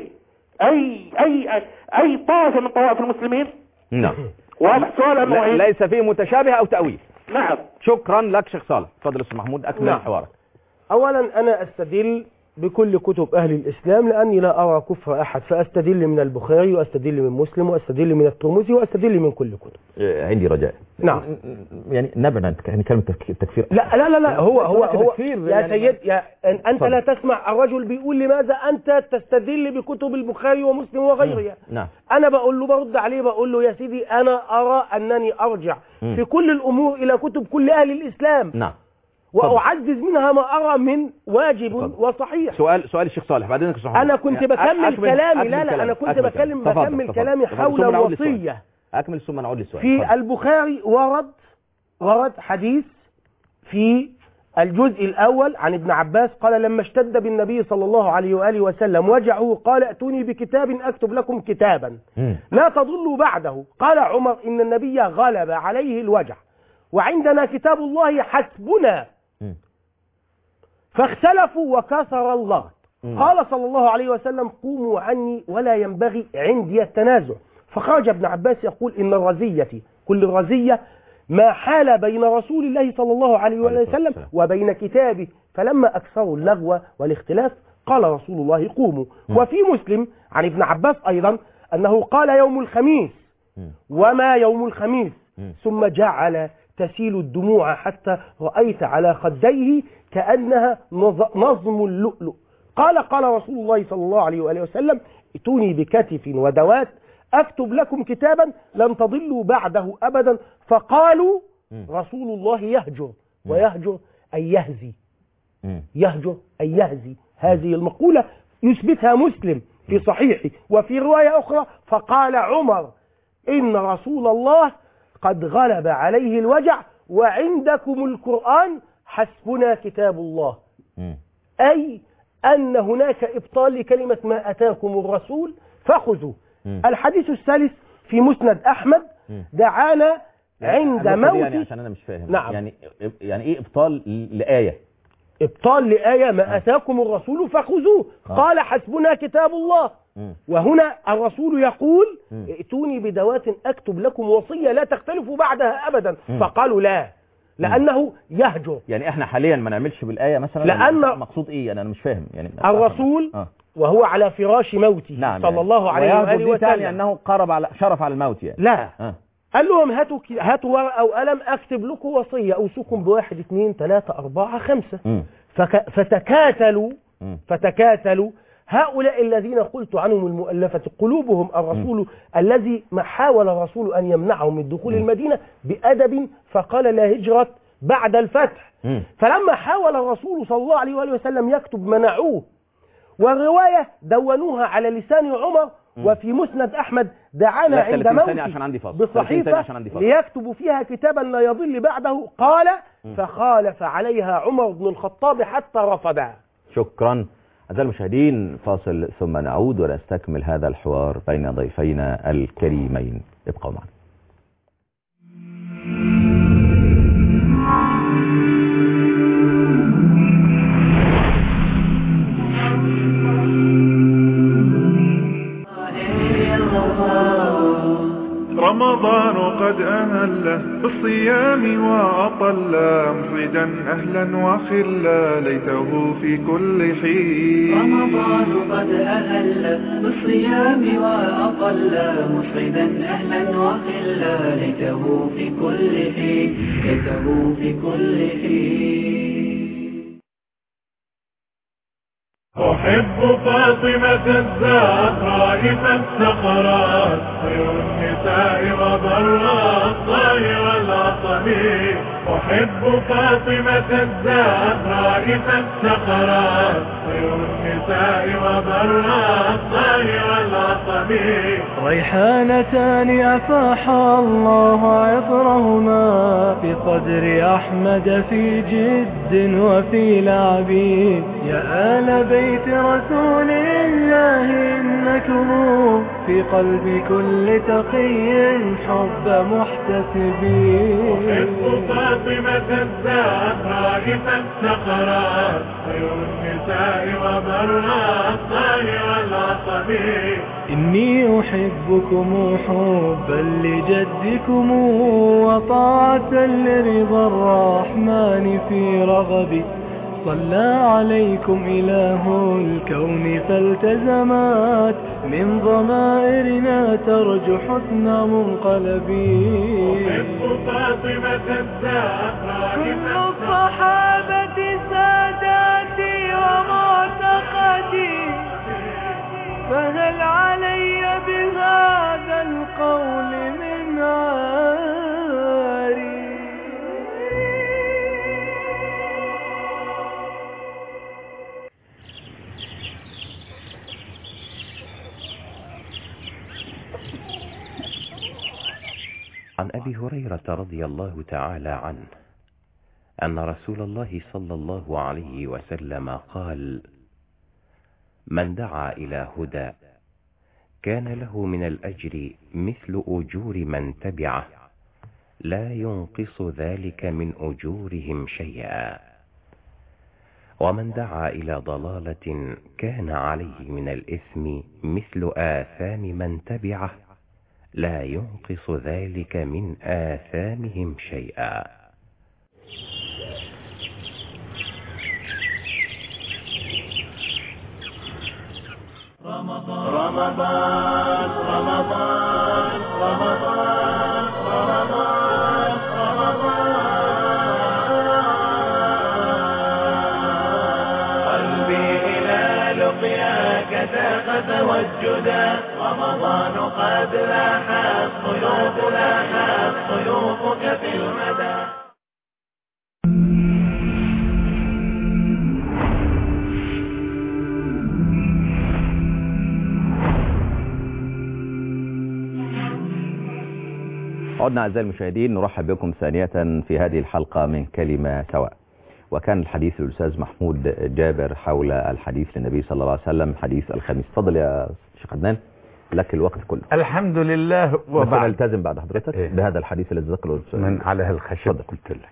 [SPEAKER 5] أي طائفة من طوائف المسلمين؟
[SPEAKER 1] نعم.
[SPEAKER 5] واضح سؤال
[SPEAKER 1] ليس فيه متشابه أو تأويل.
[SPEAKER 5] نعم.
[SPEAKER 1] شكرا لك شيخ صالح. تفضل أستاذ محمود، أكمل حوارك.
[SPEAKER 2] أولا أنا أستدل بكل كتب أهل الإسلام لأني لا أرى كفر أحد، فأستدل من البخاري وأستدل من مسلم وأستدل من الترمذي وأستدل من كل كتب.
[SPEAKER 1] عندي رجاء.
[SPEAKER 2] نعم.
[SPEAKER 1] يعني نبعد عن كلمة التكفير.
[SPEAKER 2] لا هو يا
[SPEAKER 1] يعني
[SPEAKER 2] سيد أنت لا تسمع الرجل بيقول لماذا أنت تستدل بكتب البخاري ومسلم وغيرها.
[SPEAKER 1] نعم.
[SPEAKER 2] أنا بقول له، برد عليه بقول له: يا سيدي أنا أرى أنني أرجع في كل الأمور إلى كتب كل أهل الإسلام.
[SPEAKER 1] نعم.
[SPEAKER 2] وأعزز منها ما أرى من واجب وصحيح.
[SPEAKER 1] سؤال الشيخ صالح، بعدين الشيخ محمود.
[SPEAKER 2] أنا كنت بكمل كلامي. لا أنا كنت بكمل كلامي حول الوصية.
[SPEAKER 1] أكمل ثم نعود للسؤال.
[SPEAKER 2] في البخاري ورد حديث في الجزء الأول عن ابن عباس قال: لما اشتد بالنبي صلى الله عليه وآله وسلم وجعه قال: ائتوني بكتاب أكتب لكم كتابا لا تضلوا بعده. قال عمر: إن النبي غلب عليه الوجع وعندنا كتاب الله حسبنا. فاختلفوا وكثر اللغط. قال صلى الله عليه وسلم: قوموا عني ولا ينبغي عندي التنازع. فخرج ابن عباس يقول: إن الرزية، كل الرزية ما حال بين رسول الله صلى الله عليه وسلم وبين كتابه، فلما أكثروا اللغو والاختلاف قال رسول الله: قوموا. وفي مسلم عن ابن عباس أيضا أنه قال: يوم الخميس. وما يوم الخميس؟ ثم جعل تسيل الدموع حتى رأيت على خديه كأنها نظم اللؤلؤ. قال رسول الله صلى الله عليه وآله وسلم: ائتوني بكتف ودوات أكتب لكم كتابا لن تضلوا بعده أبدا. فقالوا: رسول الله يهجر، ويهجر أي يهزي، يهجر أي يهزي. هذه المقولة يثبتها مسلم في صحيحه. وفي رواية أخرى: فقال عمر: إن رسول الله قد غلب عليه الوجع وعندكم القرآن حسبنا كتاب الله. أي أن هناك إبطال لكلمة ما أتاكم الرسول فخذوا. الحديث الثالث في مسند أحمد دعانا عند موت.
[SPEAKER 1] يعني عشان أنا مش فاهم.
[SPEAKER 2] نعم.
[SPEAKER 1] يعني إيه إبطال لآية؟
[SPEAKER 2] إبطال لآية ما أتاكم الرسول فخذوه. قال حسبنا كتاب الله. وهنا الرسول يقول ائتوني بدوات أكتب لكم وصية لا تختلفوا بعدها أبدا. فقالوا لا، لأنه يهجر.
[SPEAKER 1] يعني احنا حاليا ما نعملش بالآية مثلا،
[SPEAKER 2] لأن
[SPEAKER 1] مقصود ايه؟ أنا مش فاهم يعني.
[SPEAKER 2] الرسول وهو على فراش موته.
[SPEAKER 1] نعم.
[SPEAKER 2] صلى الله عليه وآله وسلم.
[SPEAKER 1] يعني أنه شرف على الموت يعني.
[SPEAKER 2] لا. قال لهم هاتوا ورقة أو قلم أكتب لكم وصية أوصيكم بواحد اثنين ثلاثة أربعة خمسة. فتكاتلوا هؤلاء الذين قلت عنهم المؤلفة قلوبهم الرسول الذي حاول الرسول أن يمنعهم من دخول المدينة بأدب، فقال لا هجرة بعد الفتح. فلما حاول الرسول صلى الله عليه وآله وسلم يكتب منعوه، والرواية دونوها على لسان عمر. وفي مسند أحمد دعانا عند موته بالصحيفة ليكتب فيها كتابا لا يضل بعده. قال فخالف عليها عمر بن الخطاب حتى رفضها.
[SPEAKER 1] شكرا. أعزائي المشاهدين، فاصل ثم نعود ونستكمل هذا الحوار بين ضيفينا الكريمين. ابقوا معنا.
[SPEAKER 6] رمضان قد أهل بالصيام وأطل مصعدا أهلا وخلا ليته في كل حين.
[SPEAKER 7] رمضان قد أهل بالصيام وأطل مصعدا أهلا وخلا ليته في كل حين، ليته في كل حين.
[SPEAKER 6] أحب فاطمة الزهراء فافتخرت خير النساء وبرت طاهر العصم. أحب فاطمة الزهراء فافتخرت خير النساء وبرت طاهر العصم.
[SPEAKER 7] ريحانتان أفاح الله عطرهما في قدر أحمد في جد وفي لعب. يا آل بيت رسول الله إنكم في قلب كل تقي حب محتسبين.
[SPEAKER 6] أحب فاطمة الزهراء فافتخرت خير النساء وبرت طاهر العصم.
[SPEAKER 7] إني أحبكم حبا لجدكم وطاعة لرضا الرحمن في رغبي. صلى عليكم إله الكون فالتزمت من ضمائرنا ترجو حسن منقلبي.
[SPEAKER 6] أحب فاطمة الزهراء
[SPEAKER 7] كل الصحابة ساداتي ومعتقدي، فهل علي بهذا القول من عاري.
[SPEAKER 8] عن أبي هريرة رضي الله تعالى عنه أن رسول الله صلى الله عليه وسلم قال: من دعا إلى هدى كان له من الأجر مثل أجور من تبعه لا ينقص ذلك من أجورهم شيئا، ومن دعا إلى ضلالة كان عليه من الإثم مثل آثام من تبعه لا ينقص ذلك من آثامهم شيئا.
[SPEAKER 7] رمضان رمضان رمضان رمضان رمضان قلبي إلى لقياك ذاق توجدا. رمضان قد لاحت ضيوفك في المدى.
[SPEAKER 1] عدنا أعزائي المشاهدين، نرحب بكم ثانية في هذه الحلقة من كلمة سواء. وكان الحديث للأستاذ محمود جابر حول الحديث للنبي صلى الله عليه وسلم، حديث الخميس. تفضل يا شيخ عدنان، لك الوقت كله.
[SPEAKER 3] الحمد لله.
[SPEAKER 1] وبعد نلتزم بعد حضرتك بهذا الحديث الذي ذكره
[SPEAKER 3] من على الخشب. قلت لك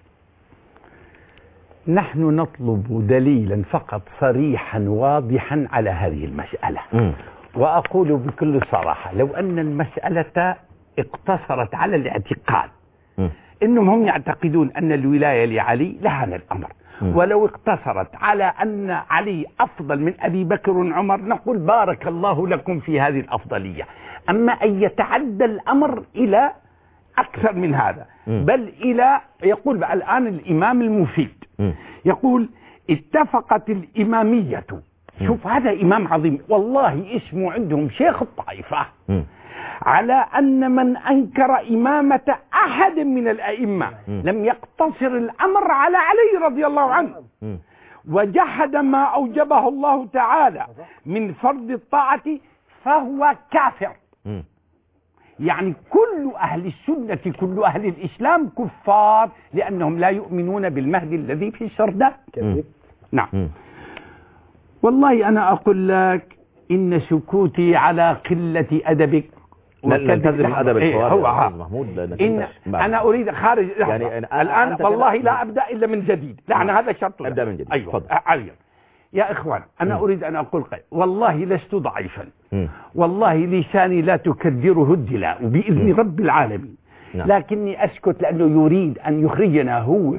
[SPEAKER 3] نحن نطلب دليلا فقط صريحا واضحا على هذه المسألة. وأقول بكل صراحة، لو أن المسألة اقتصرت على الاعتقاد إنهم هم يعتقدون أن الولاية لعلي لهذا الأمر، ولو اقتصرت على أن علي أفضل من أبي بكر وعمر نقول بارك الله لكم في هذه الأفضلية. أما أن يتعدى الأمر إلى أكثر من هذا، بل إلى يقول الآن الإمام المفيد يقول اتفقت الإمامية. شوف هذا إمام عظيم والله، اسمه عندهم شيخ الطائفة، على أن من أنكر إمامة أحد من الأئمة لم يقتصر الأمر على علي رضي الله عنه، وجحد ما أوجبه الله تعالى من فرض الطاعة فهو كافر. يعني كل أهل السنة كل أهل الإسلام كفار، لأنهم لا يؤمنون بالمهدي الذي في السرداب. نعم. والله أنا أقول لك إن سكوتي على قلة أدبك
[SPEAKER 1] نلتزم أدب الحوار
[SPEAKER 3] محمود. أنا أريد خارج يعني الآن والله لا أبدأ إلا من جديد. لا أنا هذا شرط.
[SPEAKER 1] أبدأ من جديد.
[SPEAKER 3] أيوة. عليا يا إخوان، أنا أريد أن أقول والله لست ضعيفا، والله لساني لا تكدره الدلاء بإذن رب العالمين، لكني أسكت لأنه يريد أن يخرجنا هو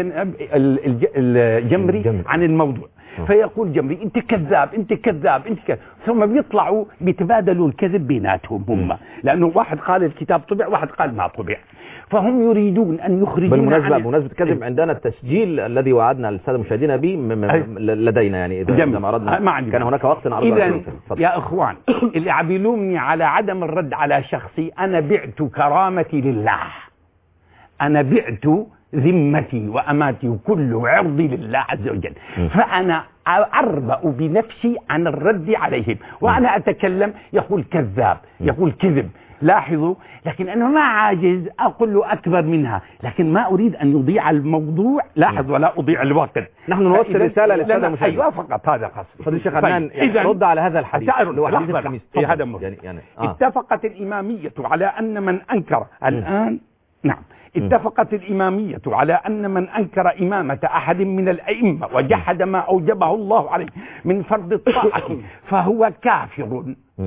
[SPEAKER 3] والجمري عن الموضوع. فيقول جمري انت كذاب انت كذاب انت كذاب، ثم بيطلعوا بيتبادلوا الكذب بيناتهم هم، لانه واحد قال الكتاب طبع واحد قال ما طبع، فهم يريدون ان يخرجونا.
[SPEAKER 1] بمناسبة كذب، عندنا التسجيل الذي وعدنا الساده المشاهدين به لدينا، يعني اذا ما اردنا كان هناك وقت نعرض.
[SPEAKER 3] اذا يا اخوان اللي عبيلومني على عدم الرد على شخصي، انا بعت كرامتي لله، انا بعت ذمتي وأماتي وكل عرضي لله عز وجل، فأنا أربأ بنفسي عن الرد عليهم، وأنا أتكلم يقول كذاب يقول كذب. لاحظوا، لكن أنا ما عاجز أقول له أكبر منها، لكن ما أريد أن يضيع الموضوع. لاحظ ولا أضيع الوقت.
[SPEAKER 1] نحن نوصل رسالة للسادة المشاهدين.
[SPEAKER 3] أيوة فقط هذا قصد.
[SPEAKER 1] فضل الشيخ عدنان رد على هذا الحديث.
[SPEAKER 3] هذا مهم. اتفقت الإمامية على أن من أنكر الآن نعم اتفقت الإمامية على أن من أنكر إمامة أحد من الأئمة وجحد ما أوجبه الله عليه من فرض الطاعة فهو كافر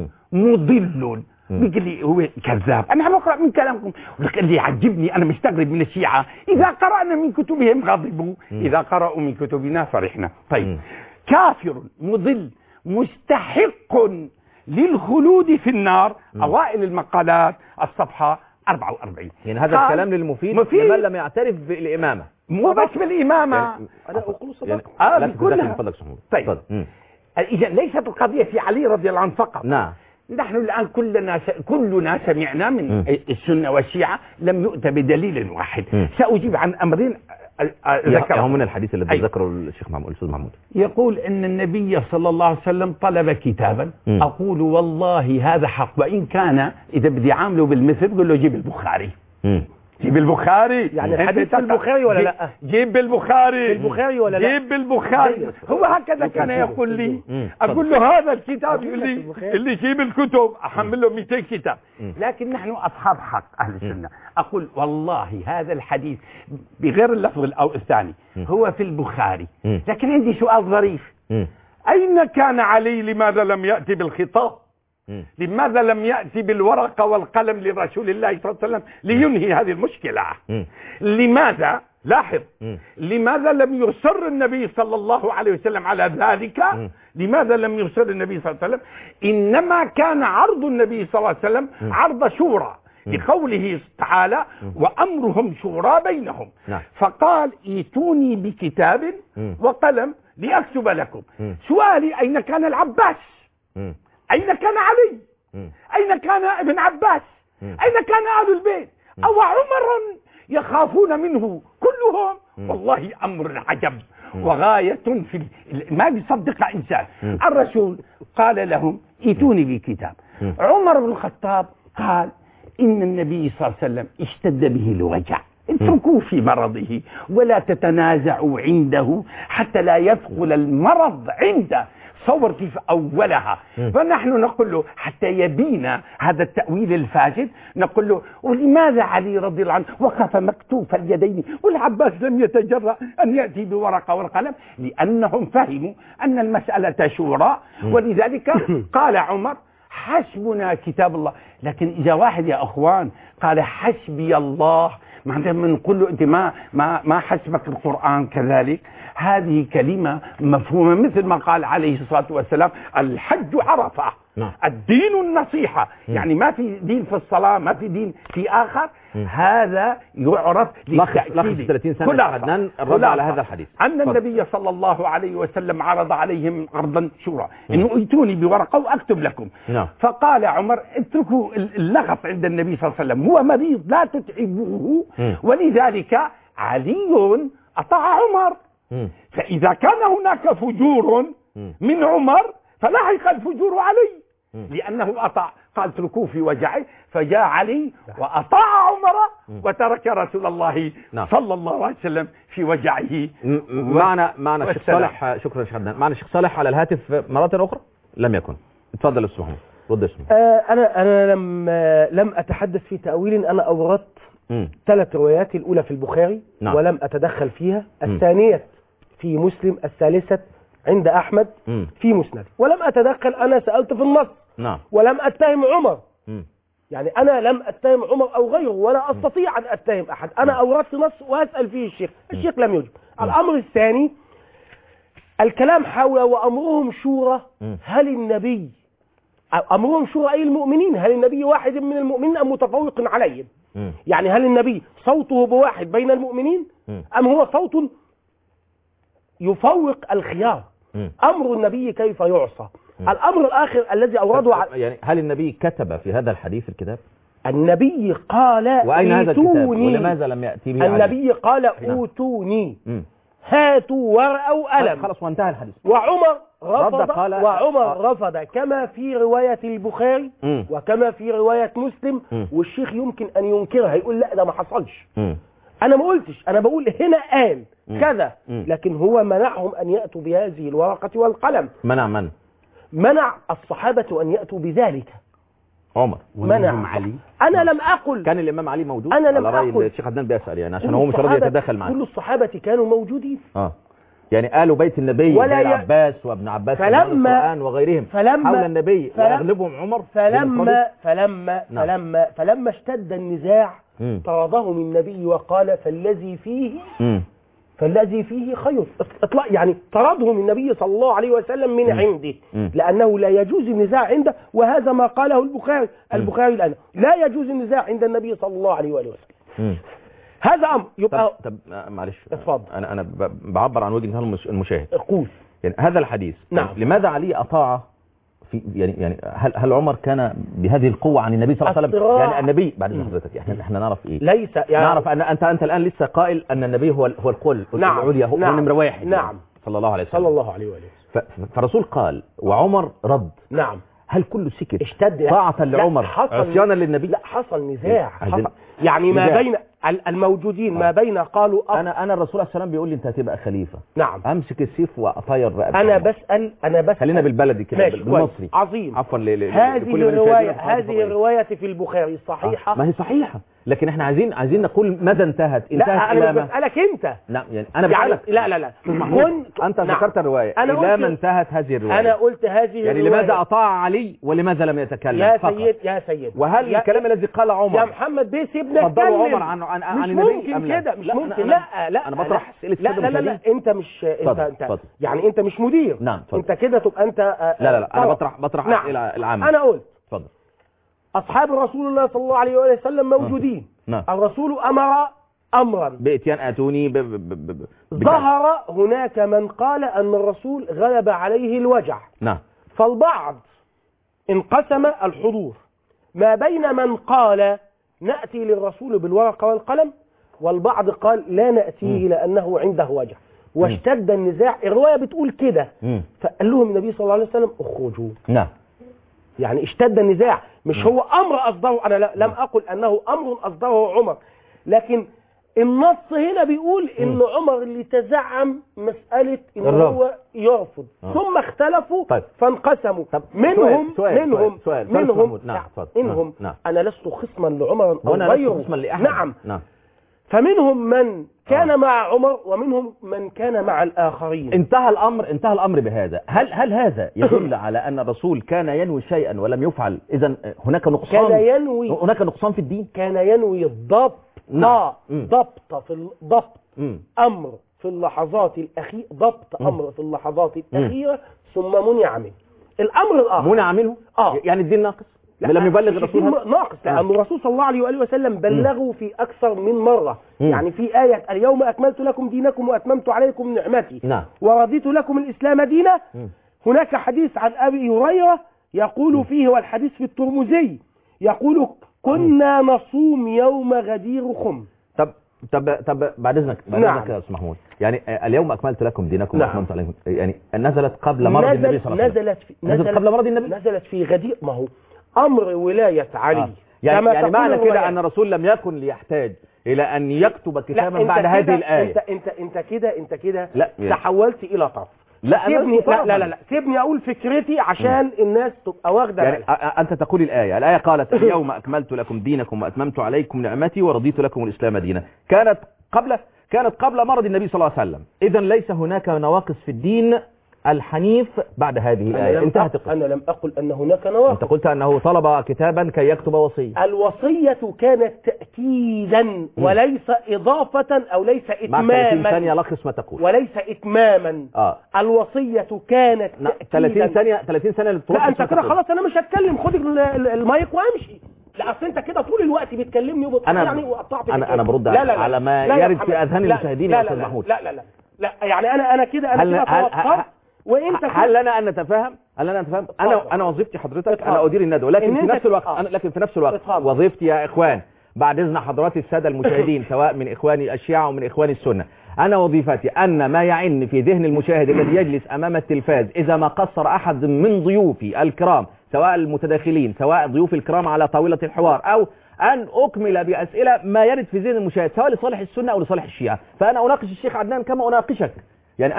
[SPEAKER 3] مضل. بيقول لي هو كذاب. أنا بقرأ من كلامكم، ولكن اللي يعجبني أنا مستغرب من الشيعة، إذا قرأنا من كتبهم غضبوا، إذا قرأوا من كتبنا فرحنا. طيب كافر مضل مستحق للخلود في النار. أوائل المقالات الصفحة 44.
[SPEAKER 1] يعني هذا الكلام للمفيد لمن لم يعترف بالإمامة،
[SPEAKER 3] مو بس بالإمامة.
[SPEAKER 1] أنا أقول صدق.
[SPEAKER 3] كلها. طيب إذا ليست القضية في علي رضي الله عنه فقط.
[SPEAKER 1] نعم.
[SPEAKER 3] نحن الآن كلنا سمعنا من السنة والشيعة لم يؤتى بدليل واحد. سأجيب عن أمرين
[SPEAKER 1] ذكرهم من الحديث الذي ذكره الشيخ محمود الأستاذ محمود.
[SPEAKER 3] يقول إن النبي صلى الله عليه وسلم طلب كتابا. أقول والله هذا حق، وإن كان إذا بدي عامله بالمثل قل له جيب البخاري. جيب البخاري.
[SPEAKER 2] يعني الحديث في البخاري ولا لا؟
[SPEAKER 3] جيب بالبخاري.
[SPEAKER 2] البخاري ولا لا؟
[SPEAKER 3] جيب بالبخاري. هو هكذا كان يقول لي. أقول له هذا الكتاب، يقول لي اللي يجيب الكتب أحمل له 200 كتاب. لكن نحن أصحاب حق أهل السنة. أقول والله هذا الحديث بغير اللفظ أو الثاني هو في البخاري، لكن عندي سؤال ظريف. أين كان علي؟ لماذا لم يأتي بالخطاب؟ لماذا لم يأتي بالورقة والقلم لرسول الله صلى الله عليه وسلم لينهي هذه المشكلة؟ لماذا؟ لاحظ، لماذا لم يصر النبي صلى الله عليه وسلم على ذلك؟ لماذا لم يصر النبي صلى الله عليه وسلم؟ إنما كان عرض النبي صلى الله عليه وسلم عرض شورى، لقوله تعالى وأمرهم شورى بينهم. فقال ائتوني بكتاب وقلم لأكتب لكم. سؤالي أين كان العباس؟ أين كان علي؟ أين كان ابن عباس؟ أين كان أهل البيت؟ أو عمر يخافون منه كلهم؟ والله أمر عجب وغاية في ما بيصدق إنسان. الرسول قال لهم ائتوني بكتاب. عمر بن الخطاب قال إن النبي صلى الله عليه وسلم اشتد به الوجع، اتركوه في مرضه ولا تتنازعوا عنده حتى لا يثقل المرض عنده. صور كيف أولها. فنحن نقول له حتى يبين هذا التأويل الفاسد، نقول له ولماذا علي رضي الله عنه وقف مكتوف اليدين والعباس لم يتجرأ أن يأتي بورقة والقلم؟ لأنهم فهموا أن المسألة شورى، ولذلك قال عمر حسبنا كتاب الله. لكن إذا واحد يا أخوان قال حسبي الله، معناتها بنقول له أنت ما حسبك القرآن كذلك. هذه كلمة مفهومة، مثل ما قال عليه الصلاة والسلام الحج عرفة، الدين النصيحة. يعني ما في دين في الصلاة، ما في دين في آخر. هذا يعرف
[SPEAKER 1] لخص 30 سنة عدنان الرد على هذا الحديث.
[SPEAKER 3] أن النبي صلى الله عليه وسلم عرض عليهم عرضا شورى، إنه ائتوني بورقة وأكتب لكم. فقال عمر اتركوا اللغط عند النبي صلى الله عليه وسلم، هو مريض لا تتعبوه. ولذلك علي أطاع عمر. فإذا كان هناك فجور من عمر فلحق الفجور علي، لأنه أطاع. قال اتركوه في وجعه، فجاء علي وأطاع عمر وترك رسول الله صلى الله عليه وسلم في وجعه.
[SPEAKER 1] معنا الشيخ صالح. شكرا شيخ عدنان. معنا الشيخ صالح على الهاتف مرة أخرى. لم يكن. اتفضل أستاذ محمد، رد اسمه.
[SPEAKER 2] أنا لم أتحدث في تأويل. أنا أوردت 3 روايات، الأولى في البخاري ولم أتدخل فيها، الثانية في مسلم، الثالثة عند أحمد في مسند، ولم أتدخل. أنا سألت في النص ولم أتهم عمر. يعني أنا لم أتهم عمر أو غيره، ولا أستطيع أن أتهم أحد. أنا أوردت نص وأسأل فيه الشيخ لم يجب. الأمر الثاني الكلام حول وأمرهم شورى. هل النبي أمرهم شورى أي المؤمنين؟ هل النبي واحد من المؤمنين أم متفوق عليهم؟ يعني هل النبي صوته بواحد بين المؤمنين أم هو صوت يفوق الخيار؟ أمر النبي كيف يعصى؟ الأمر الآخر الذي أورده
[SPEAKER 1] يعني هل النبي كتب في هذا الحديث الكتاب؟
[SPEAKER 2] النبي قال
[SPEAKER 1] وأين هذا الكتاب ولماذا لم يأتي به؟
[SPEAKER 2] النبي قال أوتوني، هاتوا ورقة وقلم.
[SPEAKER 1] خلاص وانتهى الحديث.
[SPEAKER 2] وعمر رفض كما في رواية البخاري وكما في رواية مسلم. والشيخ يمكن أن ينكرها، يقول لا ده ما حصلش. أنا ما قلتش، أنا بقول هنا قال كذا، لكن هو منعهم أن يأتوا بهذه الورقة والقلم. منع الصحابة أن يأتوا بذلك.
[SPEAKER 1] عمر
[SPEAKER 2] منع علي. أنا لم أقل.
[SPEAKER 1] كان الإمام علي موجود؟
[SPEAKER 2] أنا لم أقل.
[SPEAKER 1] الشيخ عدنان بيسأل يعني عشان هو مش راضي يتدخل معنا.
[SPEAKER 2] كل الصحابة كانوا موجودين.
[SPEAKER 1] يعني قالوا بيت النبي زي العباس وابن عباس القرآن وغيرهم حول النبي وأغلبهم عمر.
[SPEAKER 2] فلما اشتد النزاع طردهم النبي وقال فالذي فيه خير. يعني طردهم النبي صلى الله عليه وسلم من عنده، لأنه لا يجوز النزاع عنده، وهذا ما قاله البخاري الآن لا يجوز النزاع عند النبي صلى الله عليه وآله وسلم. هذا أمر يبقى.
[SPEAKER 1] طب معلش
[SPEAKER 2] اتفضل.
[SPEAKER 1] أنا بعبر عن وجهة المشاهد.
[SPEAKER 2] قول.
[SPEAKER 1] يعني هذا الحديث لماذا علي أطاع في يعني هل عمر كان بهذه القوة عن النبي صلى الله عليه وسلم؟ يعني النبي بعد ما حضرتك احنا نعرف ايه؟
[SPEAKER 2] ليس يعني
[SPEAKER 1] نعرف ان انت الان لسه قائل ان النبي هو القول العليا، هو نمرة 1. صلى الله عليه وسلم. فالرسول قال وعمر رد. هل كل سكت طاعة لعمر عصيانا للنبي؟
[SPEAKER 2] لا، حصل نزاع. يعني ما بين الموجودين ما بين قالوا
[SPEAKER 1] انا الرسول عليه السلام بيقول لي انت هتبقى خليفة. امسك السيف واطير رقبتك.
[SPEAKER 2] انا بسأل
[SPEAKER 1] خلينا بالبلدي كده بالمصري.
[SPEAKER 2] عظيم.
[SPEAKER 1] عفوا
[SPEAKER 2] هذه الرواية في البخاري صحيحة.
[SPEAKER 1] ما هي صحيحة، لكن احنا عايزين نقول ماذا انتهت
[SPEAKER 2] الى انا بسألك انت.
[SPEAKER 1] يعني انا بسألك.
[SPEAKER 2] لا
[SPEAKER 1] انت ذكرت الرواية الى ما انتهت هذه الرواية.
[SPEAKER 2] انا قلت هذه
[SPEAKER 1] يعني لماذا اطاع علي ولماذا لم يتكلم
[SPEAKER 2] يا سيد
[SPEAKER 1] وهل الكلام الذي قال عمر
[SPEAKER 2] يا محمد بيه سيبنا
[SPEAKER 1] فضلوا عمر عن النبي
[SPEAKER 2] ام لا؟ مش ممكن. لا
[SPEAKER 1] انا بطرح اسئله
[SPEAKER 2] لا انت مش انت يعني انت مش مدير. انت كده تبقى انت
[SPEAKER 1] لا انا بطرح اسئله العامه.
[SPEAKER 2] انا قلت
[SPEAKER 1] اتفضل.
[SPEAKER 2] اصحاب رسول الله صلى الله عليه وسلم موجودين. الرسول امر امرا
[SPEAKER 1] باتيان اتوني
[SPEAKER 2] ظهر هناك من قال ان الرسول غلب عليه الوجع. فالبعض انقسم الحضور ما بين من قال نأتي للرسول بالورقة والقلم، والبعض قال لا نأتيه لأنه عنده وجع، واشتد النزاع. الرواية بتقول كده. فقال لهم النبي صلى الله عليه وسلم اخرجوا. يعني اشتد النزاع، مش هو أمر أصدره، أنا لم أقل أنه أمر أصدره عمر، لكن النص هنا بيقول إن عمر اللي تزعم مسألة إن هو يرفض، ثم اختلفوا فانقسموا. منهم أنا لست خصما لعمر أو غيره، نعم، فمنهم من كان مع عمر ومنهم من كان مع الآخرين.
[SPEAKER 1] انتهى الأمر بهذا. هل هذا يدل على أن الرسول كان ينوي شيئا ولم يفعل؟ إذن هناك نقصان، هناك نقصان في الدين.
[SPEAKER 2] كان ينوي الضبط، ضبط أمر في اللحظات الأخيرة، ضبط أمر في اللحظات الأخيرة، ثم منع منه. الأمر الآخر
[SPEAKER 1] منع منه، يعني الدين ناقص، لم يبلغ الرسول
[SPEAKER 2] ناقص، لأن الرسول صلى الله عليه وآله وسلم بلغوا في أكثر من مرة. يعني في آية اليوم أكملت لكم دينكم وأتممت عليكم نعمتي ورضيت لكم الإسلام دينا. هناك حديث عن أبي هريرة يقول فيه، والحديث في الترمذي، يقول كنا نصوم يوم غدير خم.
[SPEAKER 1] طب بعد اذنك يا استاذ محمود، يعني اليوم اكملت لكم دينكم واكملت عليكم، يعني نزلت قبل مرض النبي صلى الله عليه وسلم، نزلت قبل مرض النبي،
[SPEAKER 2] نزلت في غدير. ما هو امر ولايه علي.
[SPEAKER 1] يعني معنى كده ان الرسول لم يكن ليحتاج الى ان يكتب كتابا بعد هذه الايه.
[SPEAKER 2] انت كده تحولت الى طرف. لا سيبني اقول فكرتي عشان الناس تبقى واخده
[SPEAKER 1] يعني انت تقول الآية قالت اليوم اكملت لكم دينكم واتممت عليكم نعمتي ورضيت لكم الاسلام دينا، كانت قبل مرض النبي صلى الله عليه وسلم. اذا ليس هناك نواقص في الدين الحنيف بعد هذه الآية. انتهت القصة.
[SPEAKER 2] أنا لم أقل أن هناك نواقص.
[SPEAKER 1] أنت قلت أنه طلب كتابا كي يكتب وصية.
[SPEAKER 2] الوصية كانت تأكيدا وليس إضافة أو ليس إتماما.
[SPEAKER 1] مع 30 ثانية لخص ما تقول.
[SPEAKER 2] وليس إتماما. الوصية كانت تأكيدا.
[SPEAKER 1] 30 ثانية
[SPEAKER 2] لا أنت كده خلاص، أنا مش هتكلم، خد المايك وامشي. لا أصل أنت كده طول الوقت بتكلمني وبتقطعني وقطعت.
[SPEAKER 1] أنا برد على ما يرد في أذهان المشاهدين يا أستاذ محمود.
[SPEAKER 2] لا يعني أنا كده توقفت. وانت
[SPEAKER 1] هل لنا ان نتفاهم؟ انا وظيفتي حضرتك انا ادير الندوه، لكن في نفس الوقت وظيفتي يا اخوان، بعد اذن حضرات الساده المشاهدين سواء من اخواني الشيعة ومن اخواني السنه، انا وظيفتي ان ما يعن في ذهن المشاهد الذي يجلس امام التلفاز اذا ما قصر احد من ضيوفي الكرام سواء المتداخلين سواء ضيوف الكرام على طاوله الحوار، او أن أكمل بأسئلة ما يرد في ذهن المشاهد سواء لصالح السنة أو لصالح الشيعة. فأنا أناقش الشيخ عدنان كما أناقشك. يعني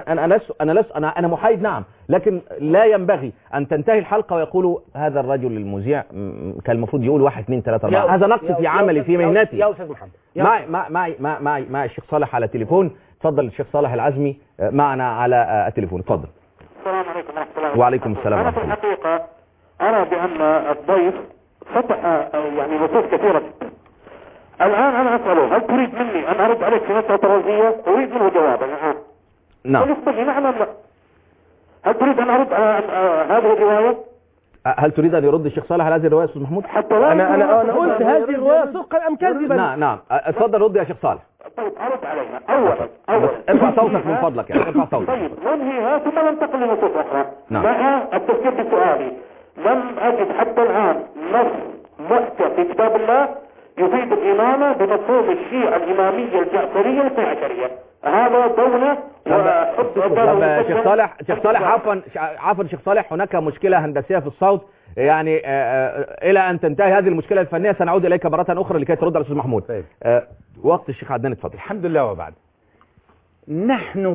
[SPEAKER 1] أنا محايد نعم، لكن لا ينبغي أن تنتهي الحلقة ويقولوا هذا الرجل المذيع كان المفروض يقول 1 2 3 4. هذا نقص في عملي في مهنتي.
[SPEAKER 2] يا أستاذ محمد
[SPEAKER 1] مع الشيخ صالح على التليفون. تفضل الشيخ صالح العزمي معنا على التليفون. تفضل.
[SPEAKER 5] السلام عليكم ورحمة الله.
[SPEAKER 1] وعليكم السلام ورحمة الله.
[SPEAKER 5] في الحقيقة أرى بأن الضيف فتح يعني نصوص كثيرة جدا. الآن أنا أسأله هل تريد مني أن أرد عليك في مسألة الرزية؟ أريد منه جوابا الآن.
[SPEAKER 1] نعم.
[SPEAKER 5] نعم. هل تريد أن أرد على هذه الرواية؟
[SPEAKER 1] هل تريد أن يرد الشيخ صالح على هذه الرواية أستاذ محمود؟
[SPEAKER 5] حتى
[SPEAKER 2] أنا قلت هذه الرواية صدقا أم كذبا؟
[SPEAKER 1] نعم اتفضل رد يا شيخ صالح.
[SPEAKER 5] طيب أرد عليها. أولا
[SPEAKER 1] ارفع صوتك من فضلك، يعني ارفع صوتك.
[SPEAKER 5] طيب ننهيها ثم ننتقل لنصوص أخرى.
[SPEAKER 1] نعم.
[SPEAKER 5] مع التفكير بسؤالي، لم أجد حتى الآن نص محكم في كتاب الله يفيد الإمامة بمفهوم الشيعة الإمامية الجعفرية الاثنيعشرية. هذا دولة
[SPEAKER 1] شيخ صالح عفوا شيخ صالح، هناك مشكلة هندسية في الصوت، يعني إلى أن تنتهي هذه المشكلة الفنية سنعود إليك مرة أخرى لكي ترد على الأستاذ محمود. وقت الشيخ عدنان اتفضل.
[SPEAKER 3] الحمد لله. وبعد نحن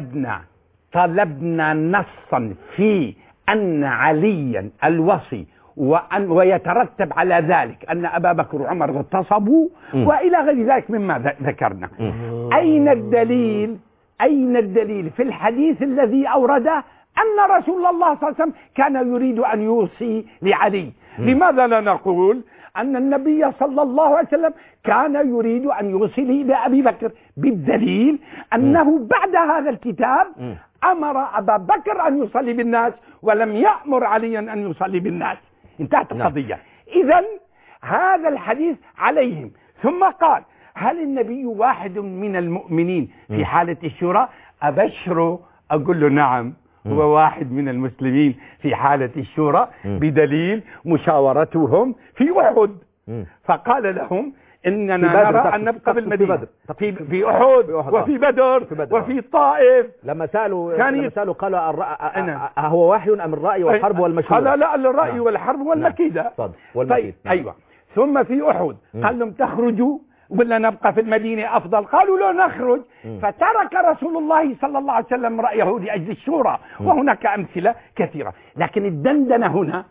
[SPEAKER 3] طلبنا نصا في أن عليا الوصي ويترتب على ذلك أن أبا بكر وعمر اغتصبوا وإلى غير ذلك مما ذكرنا. أين الدليل في الحديث الذي أورده أن رسول الله صلى الله عليه وسلم كان يريد أن يوصي لعلي؟ لماذا لا نقول أن النبي صلى الله عليه وسلم كان يريد أن يوصي لأبي بكر، بالدليل أنه بعد هذا الكتاب أمر أبا بكر أن يصلي بالناس ولم يأمر عليا أن يصلي بالناس. انتهت القضية. إذن هذا الحديث عليهم. ثم قال هل النبي واحد من المؤمنين في حالة الشورى؟ أبشره أقول له نعم، هو واحد من المسلمين في حالة الشورى بدليل مشاورتهم في أحد. فقال لهم إننا نرى أن نبقى بالمدينة في أحد وفي بدر وفي طائف.
[SPEAKER 1] لما سألوا قالوا هو وحي أم الرأي والحرب والمشورة؟
[SPEAKER 3] قال لا، الرأي والحرب والمكيدة.
[SPEAKER 1] طيب
[SPEAKER 3] أيوة. ثم في أحد قال لهم تخرجوا ولا نبقى في المدينة أفضل؟ قالوا لا نخرج. فترك رسول الله صلى الله عليه وسلم رأيه لأجل الشورى. وهناك أمثلة كثيرة. لكن الدندنة هنا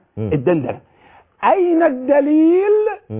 [SPEAKER 3] أين الدليل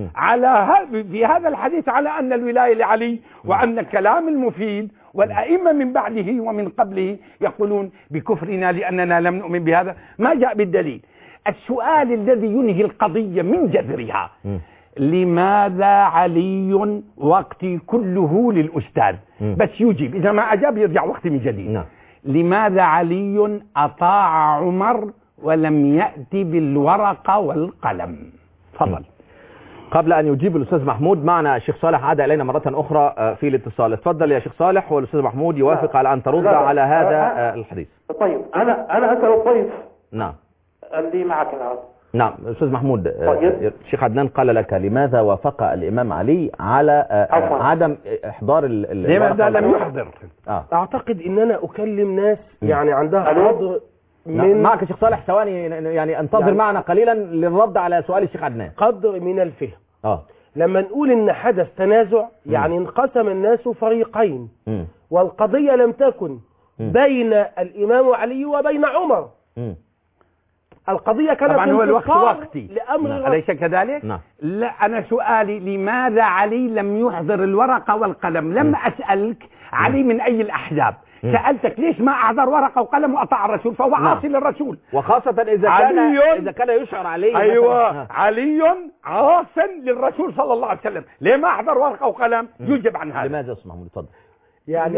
[SPEAKER 3] في هذا الحديث على أن الولاية لعلي وأن الكلام المفيد والأئمة من بعده ومن قبله يقولون بكفرنا لأننا لم نؤمن بهذا؟ ما جاء بالدليل. السؤال الذي ينهي القضية من جذرها: لماذا علي؟ وقتي كله للأستاذ بس يجيب، إذا ما أجاب يرجع وقتي من جديد. لماذا علي أطاع عمر ولم يأتي بالورقة والقلم؟ تفضل.
[SPEAKER 1] قبل أن يجيب الأستاذ محمود، معنا الشيخ صالح عاد إلينا مرة أخرى في الاتصال. اتفضل يا شيخ صالح، والأستاذ محمود يوافق على أن ترد على هذا الحديث.
[SPEAKER 5] طيب أنا أسأل الضيف
[SPEAKER 1] نعم
[SPEAKER 5] اللي معك الآن.
[SPEAKER 1] نعم أستاذ محمود، الشيخ عدنان قال لك لماذا وافق الإمام علي على عدم إحضار
[SPEAKER 3] لماذا لم يحضر؟
[SPEAKER 2] أعتقد إن أنا أكلم ناس يعني عندها قدر من
[SPEAKER 1] معك الشيخ صالح، ثواني يعني انتظر معنا قليلا للرد على سؤال الشيخ عدنان.
[SPEAKER 2] قدر من الفهم. لما نقول إن حدث تنازع يعني انقسم الناس فريقين، والقضية لم تكن بين الإمام علي وبين عمر. القضية كانت
[SPEAKER 3] طبعا هو الوقت وقتي
[SPEAKER 2] لأمر
[SPEAKER 3] أليس كذلك؟ لا، أنا سؤالي لماذا علي لم يحضر الورقة والقلم؟ لم أسألك علي من أي الأحزاب، سألتك ليش ما أحضر ورقة وقلم وأطاع الرسول، فهو عاصي للرسول،
[SPEAKER 1] وخاصة إذا كان يشعر عليه.
[SPEAKER 3] أيوة علي عاص للرسول صلى الله عليه وسلم، ليه ما أحضر ورقة وقلم؟ يجب عن هذا.
[SPEAKER 1] لماذا اسمه محمود؟ تفضل.
[SPEAKER 2] يعني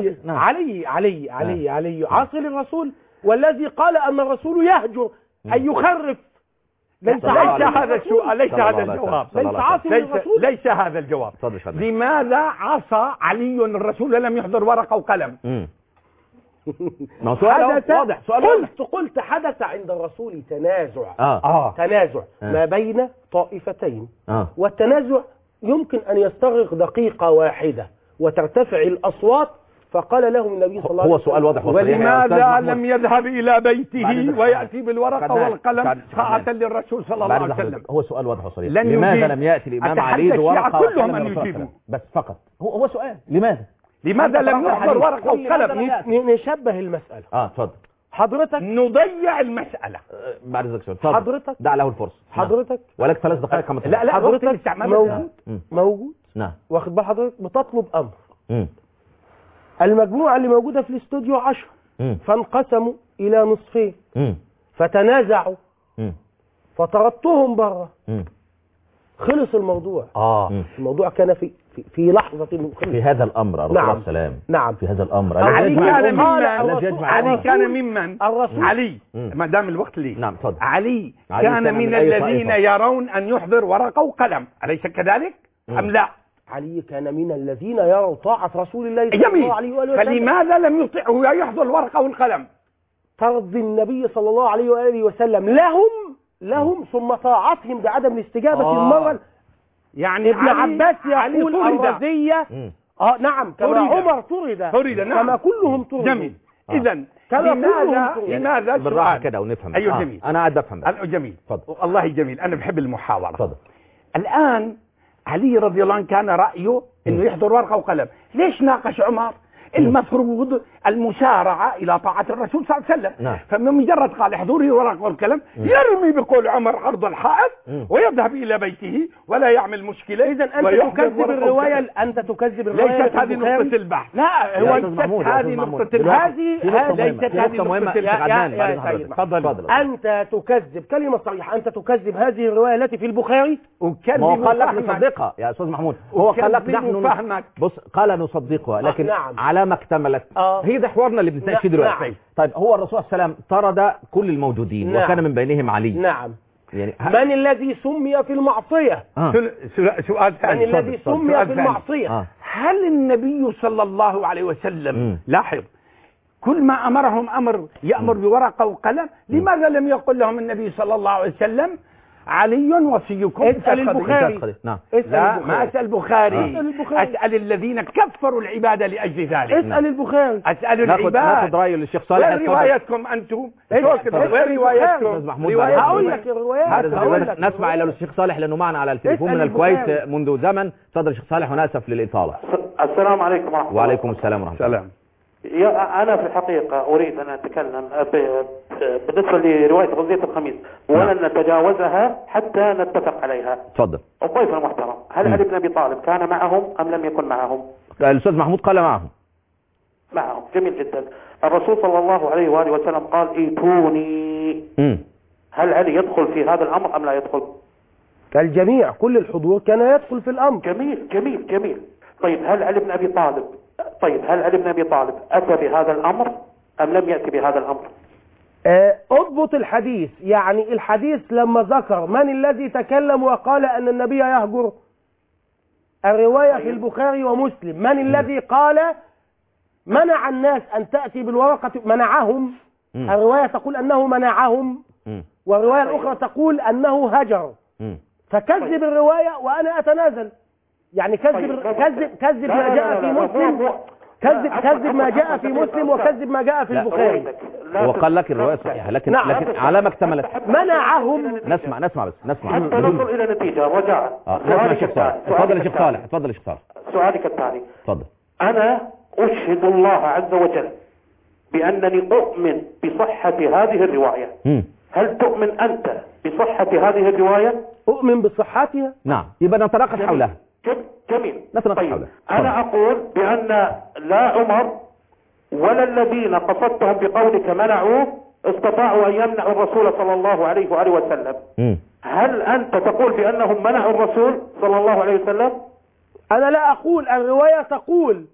[SPEAKER 2] علي عاصي للرسول، والذي قال أن الرسول يهجر أن يخرف
[SPEAKER 3] ليس هذا السؤال، ليس هذا الجواب، ليس هذا الجواب. لماذا عصى علي الرسول ولم يحضر ورقة وقلم؟
[SPEAKER 1] سؤال واضح.
[SPEAKER 2] قلت حدث عند الرسول تنازع ما بين طائفتين، والتنازع يمكن أن يستغرق دقيقة واحدة وترتفع الأصوات، فقال لهم النبي صلى الله عليه وسلم
[SPEAKER 1] هو سؤال واضح.
[SPEAKER 3] ولماذا لم يذهب إلى بيته ويأتي بالورقة والقلم طاعة للرسول صلى الله عليه وسلم؟
[SPEAKER 1] هو سؤال واضح وصريح. لماذا لم يأتي الإمام علي بورقة
[SPEAKER 3] كلهم أن يجيبوا؟
[SPEAKER 1] بس فقط هو سؤال
[SPEAKER 3] لماذا لم يحضر ورقة وقلم؟
[SPEAKER 2] نشبه المسألة.
[SPEAKER 1] اتفضل
[SPEAKER 2] حضرتك.
[SPEAKER 3] نضيع المسألة
[SPEAKER 1] بعد ذلك.
[SPEAKER 2] حضرتك
[SPEAKER 1] دع له الفرصة.
[SPEAKER 2] حضرتك
[SPEAKER 1] ولك 3 دقائق كما
[SPEAKER 2] لا حضرتك موجود.
[SPEAKER 1] نعم.
[SPEAKER 2] واخد بال حضرتك بتطلب أمر. المجموعة اللي موجودة في الاستوديو 10 فانقسموا إلى نصفين، فتنازعوا، فطردتهم بره، خلص الموضوع. الموضوع كان في لحظة
[SPEAKER 1] في هذا الأمر.
[SPEAKER 2] نعم.
[SPEAKER 1] السلام.
[SPEAKER 2] نعم.
[SPEAKER 1] في هذا الأمر
[SPEAKER 3] علي كان ممن علي ما دام الوقت لي.
[SPEAKER 1] نعم تفضل.
[SPEAKER 3] علي كان من الذين يرون أن يحضر ورقة وقلم، أليس كذلك أم لا؟
[SPEAKER 2] علي كان من الذين يروا طاعة رسول الله صلى الله عليه وآله وسلم.
[SPEAKER 3] فلماذا لم يطيعه يحضر الورقة والقلم؟
[SPEAKER 2] ترضي النبي صلى الله عليه وآله وسلم لهم ثم طاعتهم بعدم الاستجابة المرة.
[SPEAKER 3] يعني
[SPEAKER 2] ابن عباس يقول الرزية نعم كما عمر طرد كما كلهم طردوا.
[SPEAKER 3] جميل. إذن لماذا
[SPEAKER 1] بالراحة كده ونفهم.
[SPEAKER 3] أيوه جميل.
[SPEAKER 1] أنا قاعد أفهم.
[SPEAKER 3] جميل.
[SPEAKER 1] فضل.
[SPEAKER 3] والله جميل، أنا بحب المحاورة.
[SPEAKER 1] تفضل.
[SPEAKER 3] الآن علي رضي الله عنه كان رأيه إنه يحضر ورقة وقلم، ليش ناقش عمر؟ المفروض المسارعة إلى طاعة الرسول صلى الله عليه وسلم. فمجرد قال احضري ورقة والقلم يرمي بقول عمر عرض الحائط ويذهب إلى بيته ولا يعمل مشكلة.
[SPEAKER 2] إذن أنت تكذب الرواية.
[SPEAKER 3] ليست هذه نقطة البحث. لا هو ليست هذه نقطة البحث.
[SPEAKER 1] ليست هذه
[SPEAKER 2] نقطة. أنت تكذب كلمة صريحة. أنت تكذب هذه الرواية التي في البخاري.
[SPEAKER 1] ما قال لك نصدقها يا أستاذ محمود. هو قال لك نحن بص قال نصدقها، لكن على ما اكتملت. هي ده حوارنا اللي بنتناقش فيه دلوقتي. طيب هو الرسول صلى الله عليه وسلم طرد كل الموجودين. وكان من بينهم علي.
[SPEAKER 2] نعم. يعني من الذي سمي في المعصية؟
[SPEAKER 3] سؤال ثاني.
[SPEAKER 2] من الذي سمي في المعصية؟
[SPEAKER 3] هل النبي صلى الله عليه وسلم لاحظ كل ما أمرهم أمر يأمر بورقة وقلم؟ لماذا لم يقل لهم النبي صلى الله عليه وسلم علي وصيكم.
[SPEAKER 2] اسأل البخاري.
[SPEAKER 1] نعم.
[SPEAKER 3] لا ما أسأل البخاري، أسأل الذين كفروا العباد لأجل ذلك.
[SPEAKER 2] اسأل البخاري.
[SPEAKER 3] أسأل العباد.
[SPEAKER 1] ناخذ رأي الشيخ صالح.
[SPEAKER 3] وين روايتكم أنتم؟ وين روايتكم؟
[SPEAKER 2] هقول لك الروايات.
[SPEAKER 1] نسمع إلى الشيخ صالح لأنه معنا على التليفون من الكويت منذ زمن. تفضل الشيخ صالح وأنا آسف للإطالة.
[SPEAKER 5] السلام عليكم ورحمة الله.
[SPEAKER 1] وعليكم السلام ورحمة الله.
[SPEAKER 5] أنا في الحقيقة أريد أن أتكلم بالنسبة لرواية غزية الخميس ولن نتجاوزها حتى نتفق عليها.
[SPEAKER 1] تفضل.
[SPEAKER 5] الضيف المحترم، هل علي بن أبي طالب كان معهم أم لم يكن معهم؟
[SPEAKER 1] الأستاذ محمود قال معهم.
[SPEAKER 5] معهم، جميل جدا. الرسول صلى الله عليه وآله وسلم قال ائتوني. هل علي يدخل في هذا الأمر أم لا يدخل؟
[SPEAKER 2] الجميع، كل الحضور كان يدخل في الأمر.
[SPEAKER 5] جميل جميل جميل. طيب هل علي بن أبي طالب أتى بهذا الأمر أم لم يأتي بهذا الأمر؟
[SPEAKER 2] اضبط الحديث. يعني الحديث لما ذكر من الذي تكلم وقال أن النبي يهجر، الرواية في البخاري ومسلم. من الذي قال منع الناس أن تأتي بالورقة؟ منعهم. الرواية تقول أنه منعهم، والرواية الأخرى تقول أنه هجر. فكذب الرواية وأنا أتنازل. يعني كذب ما جاء في مسلم، كذب ما جاء في مسلم وكذب ما جاء في البخاري.
[SPEAKER 1] وقال لك الرواية صحيحة لكن على ما اكتملت.
[SPEAKER 2] منعهم.
[SPEAKER 1] نسمع
[SPEAKER 5] حتى نصل إلى نتيجة رجاء.
[SPEAKER 1] نسمع الشيخ صالح. تفضل الشيخ صالح. تفضل الشيخ صالح.
[SPEAKER 5] سؤالك التالي.
[SPEAKER 1] تفضل.
[SPEAKER 5] أنا أشهد الله عز وجل بأنني أؤمن بصحة هذه الرواية. هل تؤمن أنت بصحة هذه الرواية؟
[SPEAKER 2] أؤمن بصحتها.
[SPEAKER 1] نعم. يبقى نتناقش حولها.
[SPEAKER 5] جميل.
[SPEAKER 1] طيب.
[SPEAKER 5] أنا أقول بأن لا عمر ولا الذين قصدتهم بقولك منعوه استطاعوا أن يمنعوا الرسول صلى الله عليه وآله وسلم. هل أنت تقول بأنهم منعوا الرسول صلى الله عليه وسلم؟
[SPEAKER 2] أنا لا أقول. الرواية تقول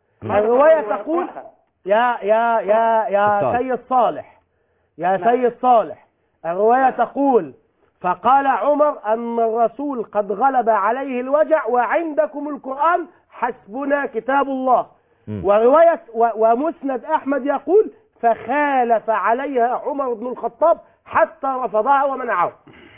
[SPEAKER 2] يا سيد صالح، الرواية تقول فقال عمر أن الرسول قد غلب عليه الوجع وعندكم القرآن حسبنا كتاب الله. ورواية ومسند أحمد يقول فخالف عليها عمر بن الخطاب حتى رفضها ومنعه.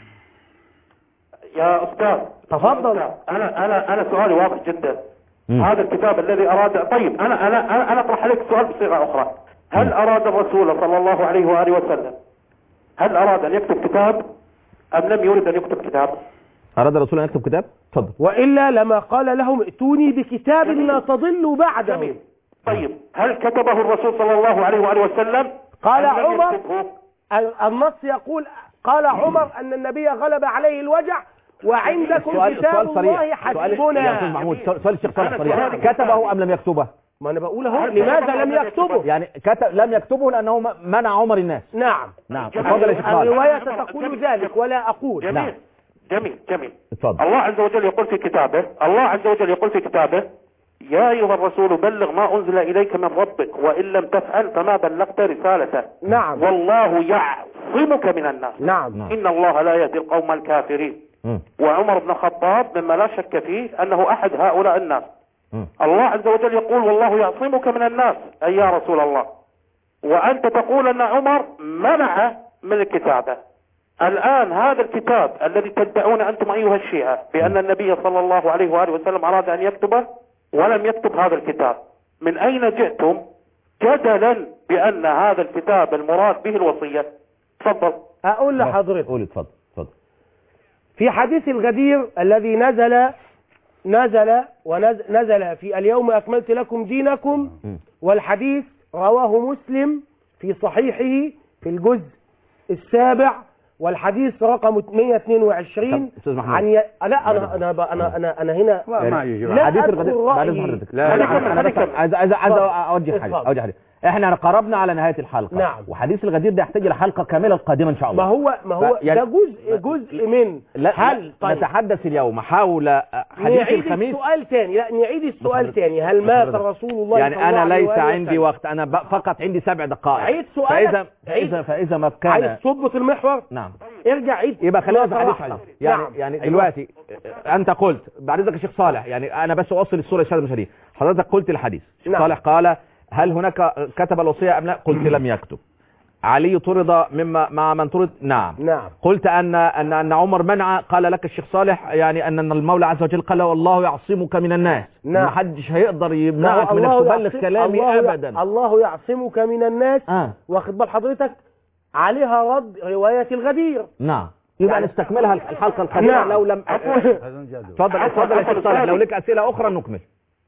[SPEAKER 5] يا أستاذ
[SPEAKER 2] تفضل.
[SPEAKER 5] أنا سؤالي واضح جدا. هذا الكتاب الذي أراد. طيب أنا أطرح عليك سؤال بصيغة أخرى. هل أراد الرسول صلى الله عليه وآله وسلم أن يكتب كتاب أم لم يريد أن يكتب كتاب؟
[SPEAKER 1] أراد الرسول أن يكتب كتاب؟ تفضل.
[SPEAKER 2] وإلا لما قال لهم ائتوني بكتاب لا تضلوا بعده.
[SPEAKER 5] جميل. طيب هل كتبه الرسول صلى الله عليه وآله وسلم؟
[SPEAKER 2] قال عمر، النص يقول قال عمر أن النبي غلب عليه الوجع وعندكم كتاب الله حسبنا.
[SPEAKER 1] يا أستاذ محمود سؤال الشيخ صالح صريح. كتبه أم لم يكتبه؟
[SPEAKER 2] ما أنا بقول اهو. لماذا لم يكتبه؟
[SPEAKER 1] يعني لم يكتبه لأنه منع عمر الناس.
[SPEAKER 2] نعم.
[SPEAKER 1] تفضل يا شيخ صالح.
[SPEAKER 2] الرواية تقول ذلك ولا أقول.
[SPEAKER 5] جميل.
[SPEAKER 1] تفضل.
[SPEAKER 5] الله عز وجل يقول في كتابه يا أيها الرسول بلغ ما أنزل إليك من ربك وإن لم تفعل فما بلغت رسالته.
[SPEAKER 2] نعم.
[SPEAKER 5] والله يعصمك من الناس.
[SPEAKER 2] نعم.
[SPEAKER 5] إن الله لا يهدي القوم الكافرين. وعمر بن الخطاب مما لا شك فيه أنه أحد هؤلاء الناس. الله عز وجل يقول والله يعصمك من الناس أي يا رسول الله، وأنت تقول أن عمر منع من الكتابة. الآن هذا الكتاب الذي تدعون أنتم أيها الشيعة بأن النبي صلى الله عليه وآله وسلم أراد أن يكتبه ولم يكتب هذا الكتاب، من أين جئتم جدلا بأن هذا الكتاب المراد به الوصية؟ تفضل.
[SPEAKER 2] أقول لحضرتك.
[SPEAKER 1] قولي. تفضل.
[SPEAKER 2] في حديث الغدير الذي نزل في اليوم أكملت لكم دينكم، والحديث رواه مسلم في صحيحه في الجزء 7 والحديث رقم 122 عن أنا هنا
[SPEAKER 1] حديث الغدير. لا عايز أوجه حاجة. احنا قربنا على نهاية الحلقة.
[SPEAKER 2] نعم.
[SPEAKER 1] وحديث الغدير ده يحتاج لحلقة كاملة القادمة ان شاء الله.
[SPEAKER 2] ما هو ده جزء من هل
[SPEAKER 1] نتحدث عندي حول حديث الخميس.
[SPEAKER 2] نعيد السؤال تاني. هل مات رسول الله
[SPEAKER 1] يعني انا ليس عندي وقت، انا فقط عندي 7 دقائق.
[SPEAKER 2] عيد سؤالك.
[SPEAKER 1] فاذا ما كان
[SPEAKER 2] عايز تضبط المحور.
[SPEAKER 1] نعم.
[SPEAKER 2] ارجع عيد.
[SPEAKER 1] يبقى خلينا في حديث يعني دلوقتي انت قلت بعد ذلك الشيخ صالح، يعني انا بس اوصل الصورة للسادة المشاهدين. حضرتك قلت الحديث. الشيخ صالح قال هل هناك كتب الوصية ام لا؟ قلت لم يكتب. علي طرد مع من طرد. نعم. قلت أن عمر منع. قال لك الشيخ صالح يعني أن المولى عز وجل قال والله يعصمك من الناس. ما حدش هيقدر يمنعك من تبلغ كلامي أبدا.
[SPEAKER 2] الله يعصمك من الناس. واخد بال حضرتك عليها رد رواية الغدير.
[SPEAKER 1] نعم. يبقى نستكملها الحلقة القادمة لو لم. اتفضل يا شيخ صالح لو لك أسئلة أخرى نكمل.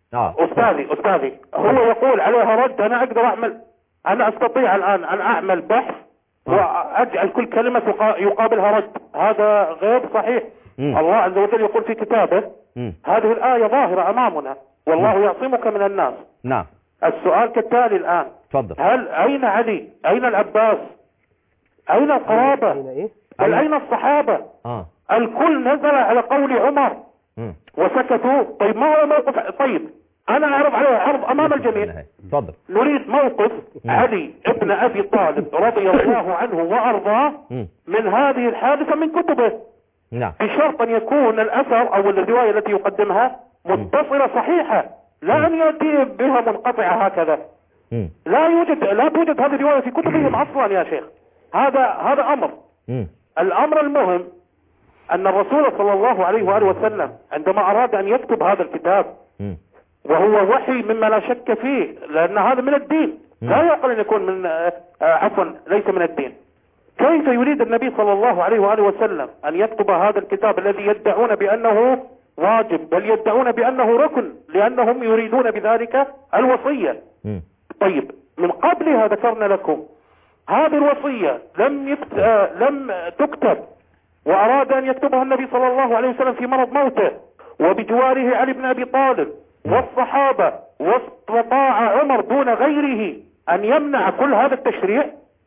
[SPEAKER 5] أستاذي هو يقول عليها رد. أنا أقدر أعمل، أنا أستطيع الآن أن أعمل بحث وأجعل كل كلمة يقابلها رد. هذا غير صحيح. الله عز وجل يقول في كتابه هذه الآية ظاهرة أمامنا والله يعصمك من الناس.
[SPEAKER 1] نعم.
[SPEAKER 5] السؤال كالتالي الآن.
[SPEAKER 1] تفضل.
[SPEAKER 5] هل أين علي؟ أين العباس؟ أين القرابة؟ أين الصحابة؟ الكل نزل على قول عمر وسكتوا. طيب ما هو موقف؟ طيب أنا أعرض عليه عرض أمام الجميع.
[SPEAKER 1] تفضل.
[SPEAKER 5] نريد موقف علي ابن أبي طالب رضي الله عنه وأرضاه من هذه الحادثة من كتبه.
[SPEAKER 1] نعم.
[SPEAKER 5] بشرط أن يكون الأثر أو الرواية التي يقدمها متصلة صحيحة، لا أن يأتي بها منقطعة هكذا. لا توجد هذه الرواية في كتبهم أصلا يا شيخ. هذا أمر. الأمر المهم أن الرسول صلى الله عليه وآله وسلم عندما أراد أن يكتب هذا الكتاب وهو وحي مما لا شك فيه، لأن هذا من الدين، لا يعقل أن يكون من ليس من الدين. كيف يريد النبي صلى الله عليه وآله وسلم أن يكتب هذا الكتاب الذي يدعون بأنه واجب، بل يدعون بأنه ركن، لأنهم يريدون بذلك الوصية. طيب من قبلها ذكرنا لكم هذه الوصية لم تكتب، وأراد أن يكتبها النبي صلى الله عليه وسلم في مرض موته وبجواره علي بن أبي طالب والصحابة، واستطاع عمر دون غيره أن يمنع كل هذا التشريع.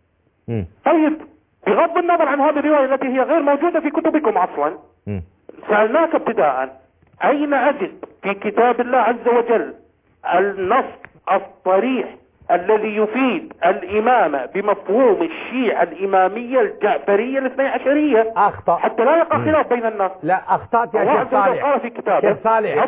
[SPEAKER 5] طيب بغض النظر عن هذه الرواية التي هي غير موجودة في كتبكم أصلا، سألناك ابتداء أين أجد في كتاب الله عز وجل النص الصريح الذي يفيد الإمامة بمفهوم الشيعة الإمامية الجعفرية الاثني عشرية؟
[SPEAKER 2] أخطأ
[SPEAKER 5] حتى لا يقع خلاف بين الناس.
[SPEAKER 2] لا أخطأت يا شيخ صالح.
[SPEAKER 5] قال في كتابه
[SPEAKER 2] شيخ صالح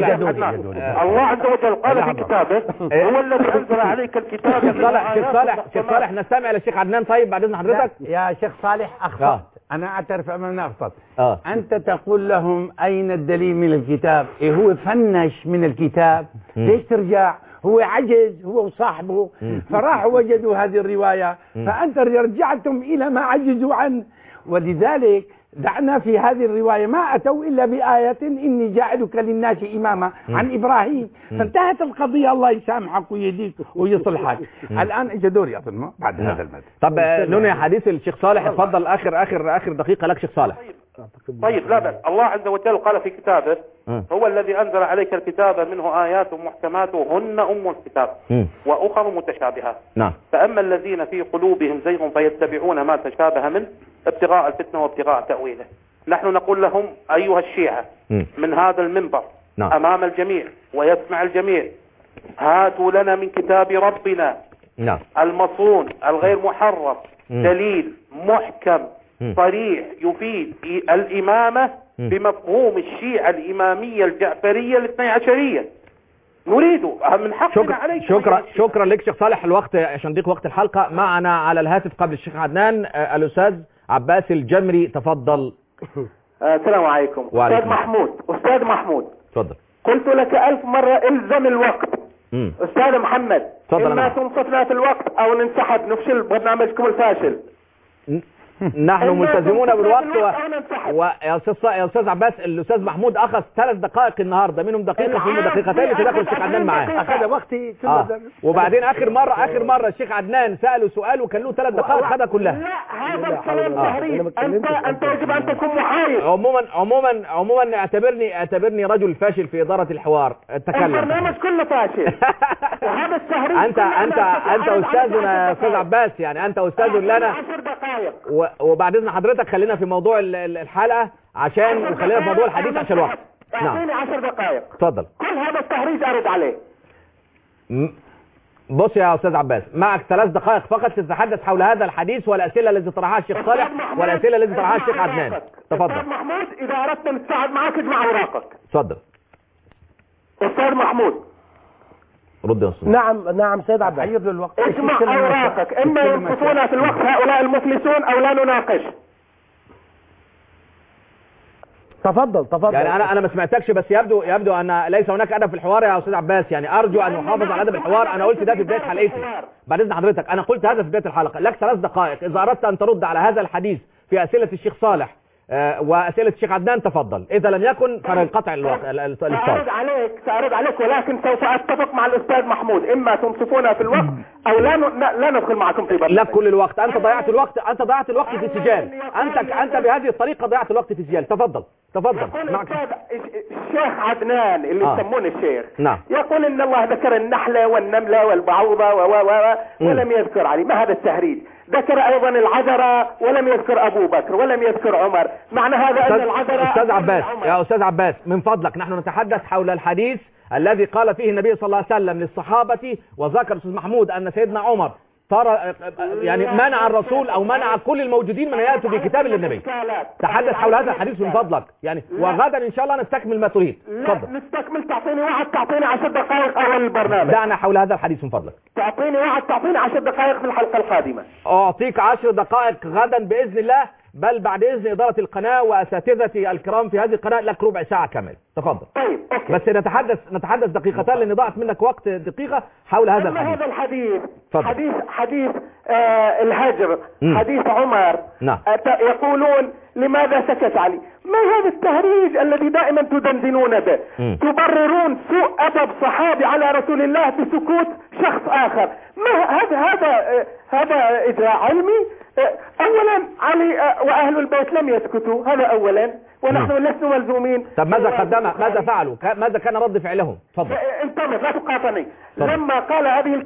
[SPEAKER 5] الله عز وجل قال في كتابه هو الذي أنزل عليك الكتاب.
[SPEAKER 1] شيخ صالح نستمع للشيخ عدنان. طيب بعد إذن حضرتك
[SPEAKER 3] يا شيخ صالح أخطأت. أنا أعترف أمامنا أخطأت. أنت تقول لهم أين الدليل من الكتاب؟ هو فنش من الكتاب. ليش ترجع؟ هو عجز هو وصاحبه فراحوا وجدوا هذه الرواية، فأنت رجعتم إلى ما عجزوا عنه. ولذلك دعنا في هذه الرواية ما أتوا إلا بآية إني جاعلك للناس إماما عن إبراهيم، فانتهت القضية. الله يسامحك ويهديك ويصلحك. الآن اجى دوري أظن بعد هذا المدى.
[SPEAKER 1] طب ننهي حديث الشيخ صالح. اتفضل آخر دقيقة لك شيخ صالح.
[SPEAKER 5] طيب لا بأس. الله عز وجل قال في كتابه هو الذي أنزل عليك الكتاب منه آيات محكمات هن أم الكتاب وأخر متشابهات.
[SPEAKER 1] نعم.
[SPEAKER 5] فأما الذين في قلوبهم زيغ فيتبعون ما تشابه منه ابتغاء الفتنة وابتغاء تأويله. نحن نقول لهم أيها الشيعة من هذا المنبر أمام الجميع ويسمع الجميع، هاتوا لنا من كتاب ربنا المصون الغير محرف دليل محكم صريح يفيد الإمامة بمفهوم الشيعة الإمامية الجعفرية الاثني عشرية. نريد من حقنا عليك.
[SPEAKER 1] شكرا لك شيخ صالح. الوقت عشان ضيق وقت الحلقة. معنا على الهاتف قبل الشيخ عدنان الأستاذ عباس الجمري. تفضل.
[SPEAKER 4] السلام عليكم. أستاذ محمود تفضل. قلت لك 1000 مرة الزم الوقت. أستاذ محمد إما تنصفنا في الوقت أو ننسحب نفشل برنامجكم الفاشل.
[SPEAKER 1] نحن ملتزمون بالوقت يا استاذ عباس الاستاذ محمود اخذ 3 دقائق النهارده، منهم دقيقه فيهم دقيقتين تدخل الشيخ عدنان معاه.
[SPEAKER 2] اخذ وقتي
[SPEAKER 1] وبعدين اخر مره الشيخ عدنان ساله سؤال وكان له 3 دقائق خدها كلها.
[SPEAKER 4] لا هذا الكلام تهريج. انت يجب ان تكون محايد.
[SPEAKER 1] عموما اعتبرني رجل فاشل في اداره الحوار. تكلم.
[SPEAKER 4] البرنامج كله فاشل. وهذا التهريج.
[SPEAKER 1] انت استاذنا يا استاذ عباس، يعني انت استاذ لنا.
[SPEAKER 4] 10 دقائق.
[SPEAKER 1] وبعد اذن حضرتك خلينا في موضوع الحلقه وخلينا في موضوع الحديث عشان الوقت.
[SPEAKER 4] اعطيني 10 دقائق.
[SPEAKER 1] اتفضل.
[SPEAKER 4] كل هذا التهريج ارد عليه.
[SPEAKER 1] بص يا استاذ عباس، معك 3 دقائق فقط تتحدث حول هذا الحديث والاسئله التي طرحها الشيخ صالح والاسئله التي طرحها الشيخ عدنان. تفضل.
[SPEAKER 4] استاذ محمود اذا اردت نتساعد معك اجمع اوراقك.
[SPEAKER 1] اتفضل.
[SPEAKER 4] استاذ محمود
[SPEAKER 1] رد يا أستاذ.
[SPEAKER 2] نعم سيد عباس.
[SPEAKER 3] عيب له الوقت.
[SPEAKER 4] اسمع اوراقك، اما ينقصون في الوقت هؤلاء المفلسون او لا نناقش.
[SPEAKER 2] تفضل.
[SPEAKER 1] يعني انا ما سمعتكش، بس يبدو ان ليس هناك ادب في الحوار يا استاذ عباس. يعني ارجو ان نحافظ على ادب الحوار. انا قلت ده في بدايه حلقتي بعد اذن حضرتك، انا قلت هذا في بدايه الحلقه. لك 3 دقائق اذا اردت ان ترد على هذا الحديث في اسئله الشيخ صالح واسئله الشيخ عدنان تفضل، اذا لم يكن فلنقطع الاتصال.
[SPEAKER 4] سأرد عليك ولكن سوف اتفق مع الاستاذ محمود، اما تنصفونا في الوقت او لا ندخل معكم في برنامج.
[SPEAKER 1] لك كل الوقت. انت ضيعت الوقت في سجال. انت بهذه الطريقه ضيعت الوقت في سجال. تفضل
[SPEAKER 4] معك. الشيخ عدنان اللي يسمونه الشيخ
[SPEAKER 1] نعم.
[SPEAKER 4] يقول ان الله ذكر النحله والنمله والبعوضه ولم يذكر علي. ما هذا التهريج؟ ذكر ايضا العذراء ولم يذكر ابو بكر ولم يذكر عمر. معنى هذا ان العذراء
[SPEAKER 1] استاذ عباس من فضلك، نحن نتحدث حول الحديث الذي قال فيه النبي صلى الله عليه وسلم للصحابه، وذكر استاذ محمود ان سيدنا عمر ترى يعني منع الرسول او منع كل الموجودين من ياتوا بكتاب للنبي. تحدث حول هذا الحديث من فضلك يعني، وغدا ان شاء الله نستكمل ما تريد.
[SPEAKER 4] تفضل. نستكمل. تعطيني وعد، تعطيني 10 دقائق اول البرنامج.
[SPEAKER 1] دعنا حول هذا الحديث من فضلك.
[SPEAKER 4] تعطيني وعد، تعطيني 10 دقائق في الحلقه القادمه.
[SPEAKER 1] اعطيك 10 دقائق غدا باذن الله، بل بعد اذن اداره القناه واساتذتي الكرام في هذه القناه لك ربع ساعه كامل. تفضل.
[SPEAKER 4] طيب أوكي.
[SPEAKER 1] بس نتحدث دقيقتان لان ضاعت منك وقت دقيقه حول هذا الحديث.
[SPEAKER 4] هذا الحديث حديث الهجر. حديث عمر.
[SPEAKER 1] نعم.
[SPEAKER 4] يقولون لماذا سكت علي؟ ما هذا التهريج الذي دائما تدندنون به؟ تبررون سوء ادب صحابي على رسول الله بسكوت شخص اخر. ما هذا اجراء علمي؟ اولا علي واهل البيت لم يسكتوا، هذا اولا، ونحن لسنا ملزومين.
[SPEAKER 1] طب ماذا فعلوا؟ ماذا كان رد فعلهم؟ تفضل.
[SPEAKER 4] انتبه لا تقاطعني. لما قال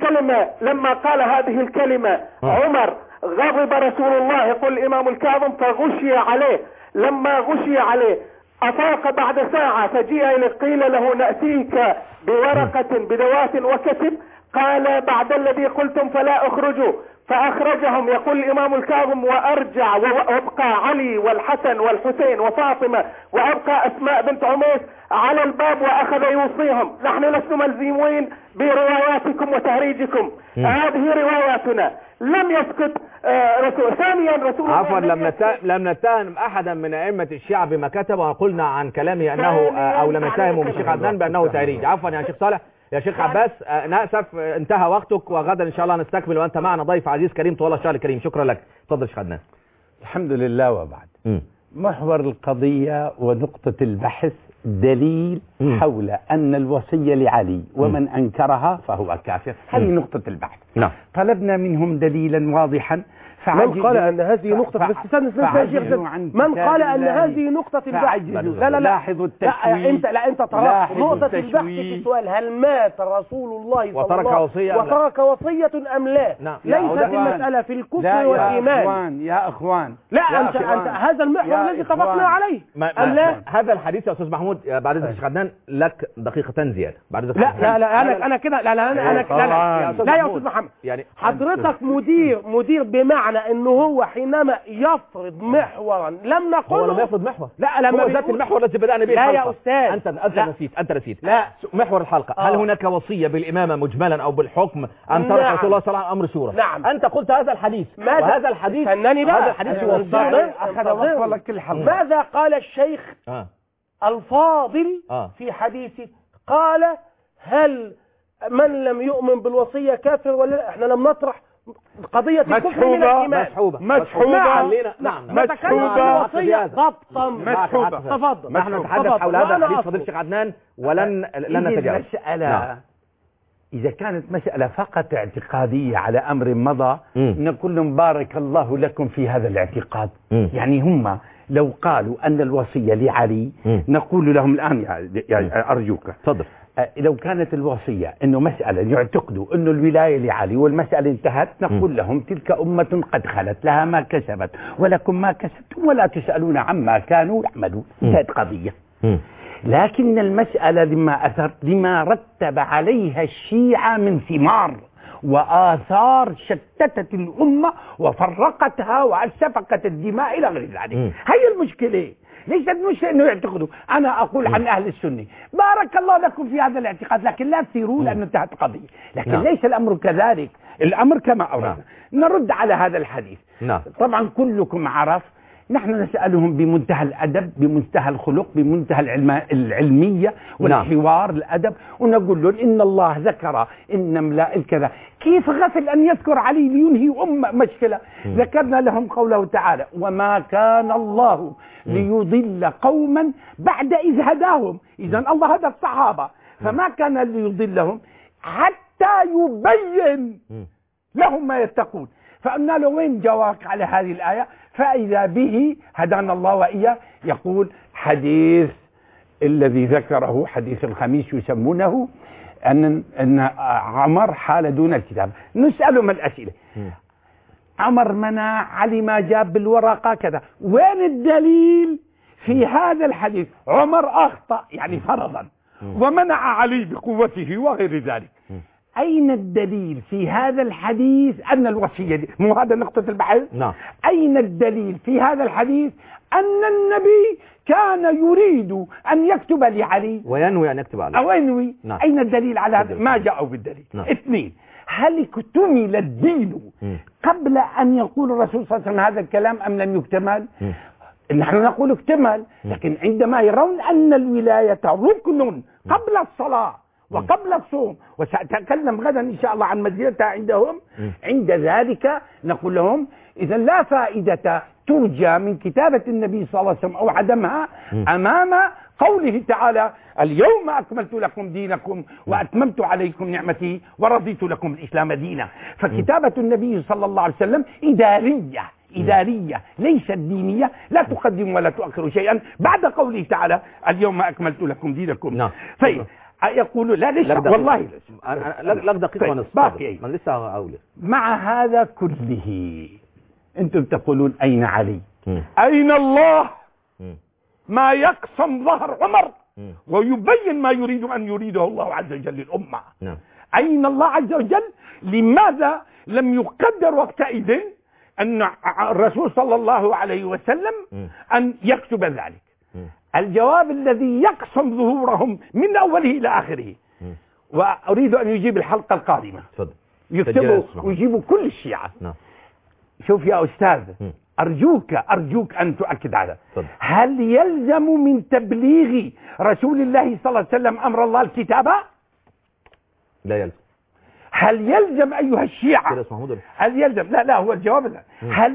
[SPEAKER 4] هذه الكلمة عمر غضب رسول الله، يقول الامام الكاظم، فغشي عليه. لما غشي عليه افاق بعد ساعة، فجيء اليه قيل له نأتيك بورقة بدوات وكتب. قال بعد الذي قلتم فلا اخرجوا، فأخرجهم. يقول الإمام الكاظم وأرجع وأبقى علي والحسن والحسين وفاطمة وأبقى أسماء بنت عميس على الباب، وأخذ يوصيهم. نحن لسنا ملزمين برواياتكم وتهريجكم، هذه رواياتنا. لم يسكت ثانيا رسول الله.
[SPEAKER 1] عفوا، لم نتهم أحدا من أئمة الشيعة بما كتب، وقلنا عن كلامه أنه أو لم نتهمه بالشيخ عدنان بأنه تهريج. عفوا يا شيخ صالح. يا شيخ عباس نأسف، انتهى وقتك، وغدا ان شاء الله نستكمل وانت معنا ضيف عزيز كريم طوال الشهر الكريم. شكرا لك. تفضل شيخ عدنان.
[SPEAKER 3] الحمد لله. وبعد محور القضية ونقطة البحث دليل حول أن الوصية لعلي ومن أنكرها فهو كافر. هذه نقطة البحث.
[SPEAKER 1] نعم.
[SPEAKER 3] طلبنا منهم دليلا واضحا.
[SPEAKER 2] من قال أن هذه نقطة من قال أن هذه نقطة البحث؟ لا
[SPEAKER 3] لاحظوا التشويه.
[SPEAKER 2] انت ترى نقطة البحث في السؤال هل مات رسول الله صلى الله عليه وسلم وترك وصية أم لا؟
[SPEAKER 1] نعم.
[SPEAKER 2] ليست المسألة في الكفر والإيمان.
[SPEAKER 3] يا أخوان
[SPEAKER 2] لا أنت هذا المحور الذي اتفقنا عليه أم لا؟
[SPEAKER 1] هذا الحديث يا أستاذ محمود بعد إذنك شيخ عدنان لك دقيقتان زيادة بعد إذنك.
[SPEAKER 2] لا أنا كده لا يا أستاذ محمد، يعني حضرتك مدير بمعنى انه هو حينما يفرض محورا لم نقل
[SPEAKER 1] هو لم يفرض محور.
[SPEAKER 2] لا لما
[SPEAKER 1] ذات المحور الذي بدأنا به
[SPEAKER 2] الحلقة. لا يا أستاذ
[SPEAKER 1] انت نسيت.
[SPEAKER 2] لا
[SPEAKER 1] محور الحلقة هل هناك وصية بالإمامة مجملا او بالحكم ان ترك رسول الله صلى الله عليه وسلم امر شورى؟
[SPEAKER 2] نعم.
[SPEAKER 1] انت قلت هذا الحديث وهذا الحديث
[SPEAKER 2] هذا
[SPEAKER 1] الحديث يوصي.
[SPEAKER 2] ماذا قال الشيخ الفاضل في حديثه؟ قال هل من لم يؤمن بالوصية كافر ولا لا؟ احنا لم نطرح قضية الكفر من الإيمان.
[SPEAKER 1] مسحوبة.
[SPEAKER 2] مسحوبة ضبطا.
[SPEAKER 1] تفضل. نحن نتحدث حول هذا الحديث فضيلة الشيخ عدنان ولن نتجاوز.
[SPEAKER 3] إذا كانت مسألة فقط اعتقادية على أمر مضى نقول لهم بارك الله لكم في هذا الاعتقاد. يعني هم لو قالوا أن الوصية لعلي نقول لهم الآن يعني أرجوك
[SPEAKER 1] تفضل.
[SPEAKER 3] لو كانت الوصية انه مسألة يعتقدوا انه الولاية لعلي والمسألة انتهت نقول لهم تلك أمة قد خلت لها ما كسبت ولكم ما كسبتم ولا تسألون عما كانوا يعملون. انتهت قضية. لكن المسألة لما رتب عليها الشيعة من ثمار وآثار شتتت الأمة وفرقتها وسفكت الدماء إلى غير ذلك. هي المشكلة. ليست مشكلة أنه يعتقدوا. أنا أقول عن أهل السنة بارك الله لكم في هذا الاعتقاد، لكن لا تثيروا لأنه انتهت القضية. لكن ليس الأمر كذلك، الأمر كما أردنا. نرد على هذا الحديث. طبعا كلكم عرف نحن نسألهم بمنتهى الأدب، بمنتهى الخلق، بمنتهى العلمية والحوار الأدب، ونقول له إن الله ذكر إن ملاء الكذا. كيف غفل أن يذكر علي لينهي مشكلة؟ ذكرنا لهم قوله تعالى وما كان الله ليضل قوما بعد إذ هداهم. إذن الله هدى الصحابة، فما كان ليضلهم حتى يبين لهم ما يتقون. فقلنا له وين جواك على هذه الآية؟ فإذا به هدانا الله وإياه يقول حديث الذي ذكره حديث الخميس يسمونه أن عمر حال دون الكتاب. نسأله ما الأسئلة؟ عمر منع، علي ما جاب بالورقة كذا. وين الدليل في هذا الحديث؟ عمر أخطأ يعني فرضا ومنع علي بقوته وغير ذلك. أين الدليل في هذا الحديث أن الوصية دي مو هذا نقطة البحث؟ أين الدليل في هذا الحديث أن النبي كان يريد أن يكتب لعلي
[SPEAKER 1] وينوي أن يكتب عليه
[SPEAKER 3] أو ينوي؟ أين الدليل على هذا؟ ما جاءوا بالدليل. اثنين، هل اكتمل الدين قبل أن يقول الرسول صلى الله عليه وسلم هذا الكلام أم لم يكتمل؟ نحن نقول اكتمل، لكن عندما يرون أن الولاية ركن قبل الصلاة وقبل الصوم، وسأتكلم غدا إن شاء الله عن مزيتها عندهم، عند ذلك نقول لهم إذا لا فائدة ترجى من كتابة النبي صلى الله عليه وسلم أو عدمها أمام قوله تعالى اليوم أكملت لكم دينكم وأتممت عليكم نعمتي ورضيت لكم الإسلام دينا. فكتابة النبي صلى الله عليه وسلم إدارية ليست دينية، لا تقدم ولا تؤخر شيئا بعد قوله تعالى اليوم أكملت لكم دينكم. يقول لا ليش والله
[SPEAKER 1] لك دقيقة ونصف باقي من لسه أولي.
[SPEAKER 3] مع هذا كله أنتم تقولون أين علي؟ أين الله؟ ما يقسم ظهر عمر ويبين ما يريد أن يريده الله عز وجل للأمة. أين الله عز وجل؟ لماذا لم يقدر وقتئذ أن الرسول صلى الله عليه وسلم أن يكتب ذلك؟ الجواب الذي يقسم ظهورهم من أوله إلى آخره. وأريد أن يجيب الحلقة القادمة، يكتبوا ويجيبوا كل الشيعة. شوف يا أستاذ، أرجوك أن تؤكد هذا. هل يلزم من تبليغ رسول الله صلى الله عليه وسلم أمر الله الكتابة؟
[SPEAKER 1] لا يلزم.
[SPEAKER 3] هل يلزم أيها الشيعة؟ هل يلزم؟ لا هو الجواب لا.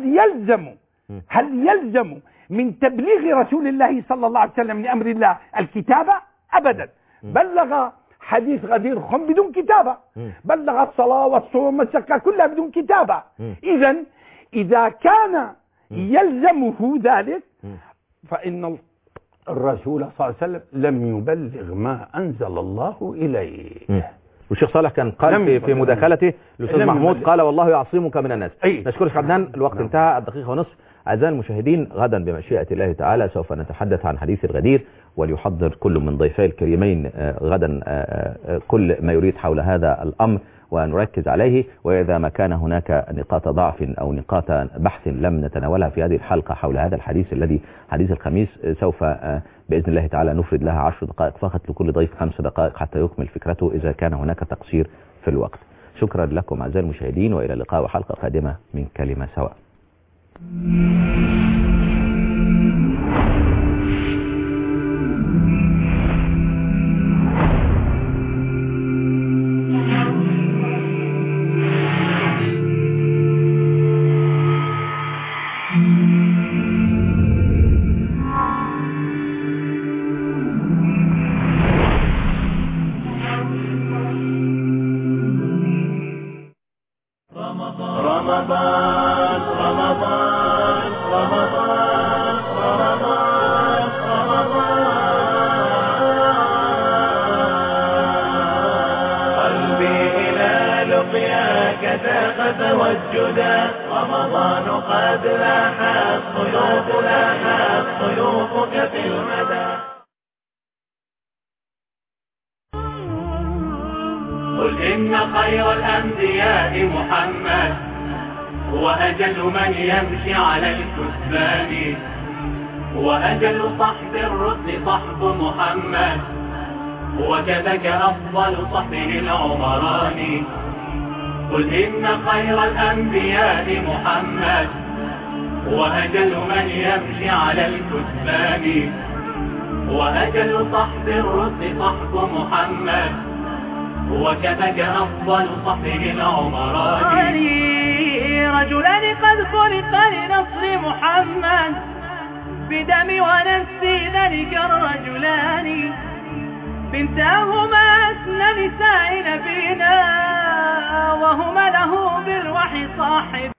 [SPEAKER 3] هل يلزم من تبليغ رسول الله صلى الله عليه وسلم لأمر الله الكتابة؟ أبدا. بلغ حديث غدير خم بدون كتابة، بلغ الصلاة والصوم والزكاة كلها بدون كتابة. إذا كان يلزمه ذلك فإن الرسول صلى الله عليه وسلم لم يبلغ ما أنزل الله إليه.
[SPEAKER 1] والشيخ صالح كان قال في مداخلته الأستاذ محمود قال والله يعصمك من الناس. نشكرك عدنان، الوقت انتهى، الدقيقة ونصف. أعزائي المشاهدين، غدا بمشيئة الله تعالى سوف نتحدث عن حديث الغدير، وليحضر كل من ضيفي الكريمين غدا كل ما يريد حول هذا الأمر ونركز عليه. وإذا ما كان هناك نقاط ضعف أو نقاط بحث لم نتناولها في هذه الحلقة حول هذا الحديث الذي حديث الخميس، سوف بإذن الله تعالى نفرد لها 10 دقائق فقط، لكل ضيف 5 دقائق حتى يكمل فكرته إذا كان هناك تقصير في الوقت. شكرا لكم أعزائي المشاهدين، وإلى اللقاء وحلقة قادمة من كلمة سواء.
[SPEAKER 6] قل إن خير الأنبياء محمد هو أجل من يمشي على الكثبان وأجل صحب الرسل صحب محمد وكذاك أفضل صحبه العمران قل إن خير الأنبياء محمد وأجل من يمشي على الكتبان وأجل صحب الرسل صحب محمد وكذاك أفضل صحبه العمران
[SPEAKER 7] رجلان قد خلق لنصر محمد بدم ونفس ذلك الرجلان بنتاهما أسنى نساء نبينا وهما له بالوحي صاحب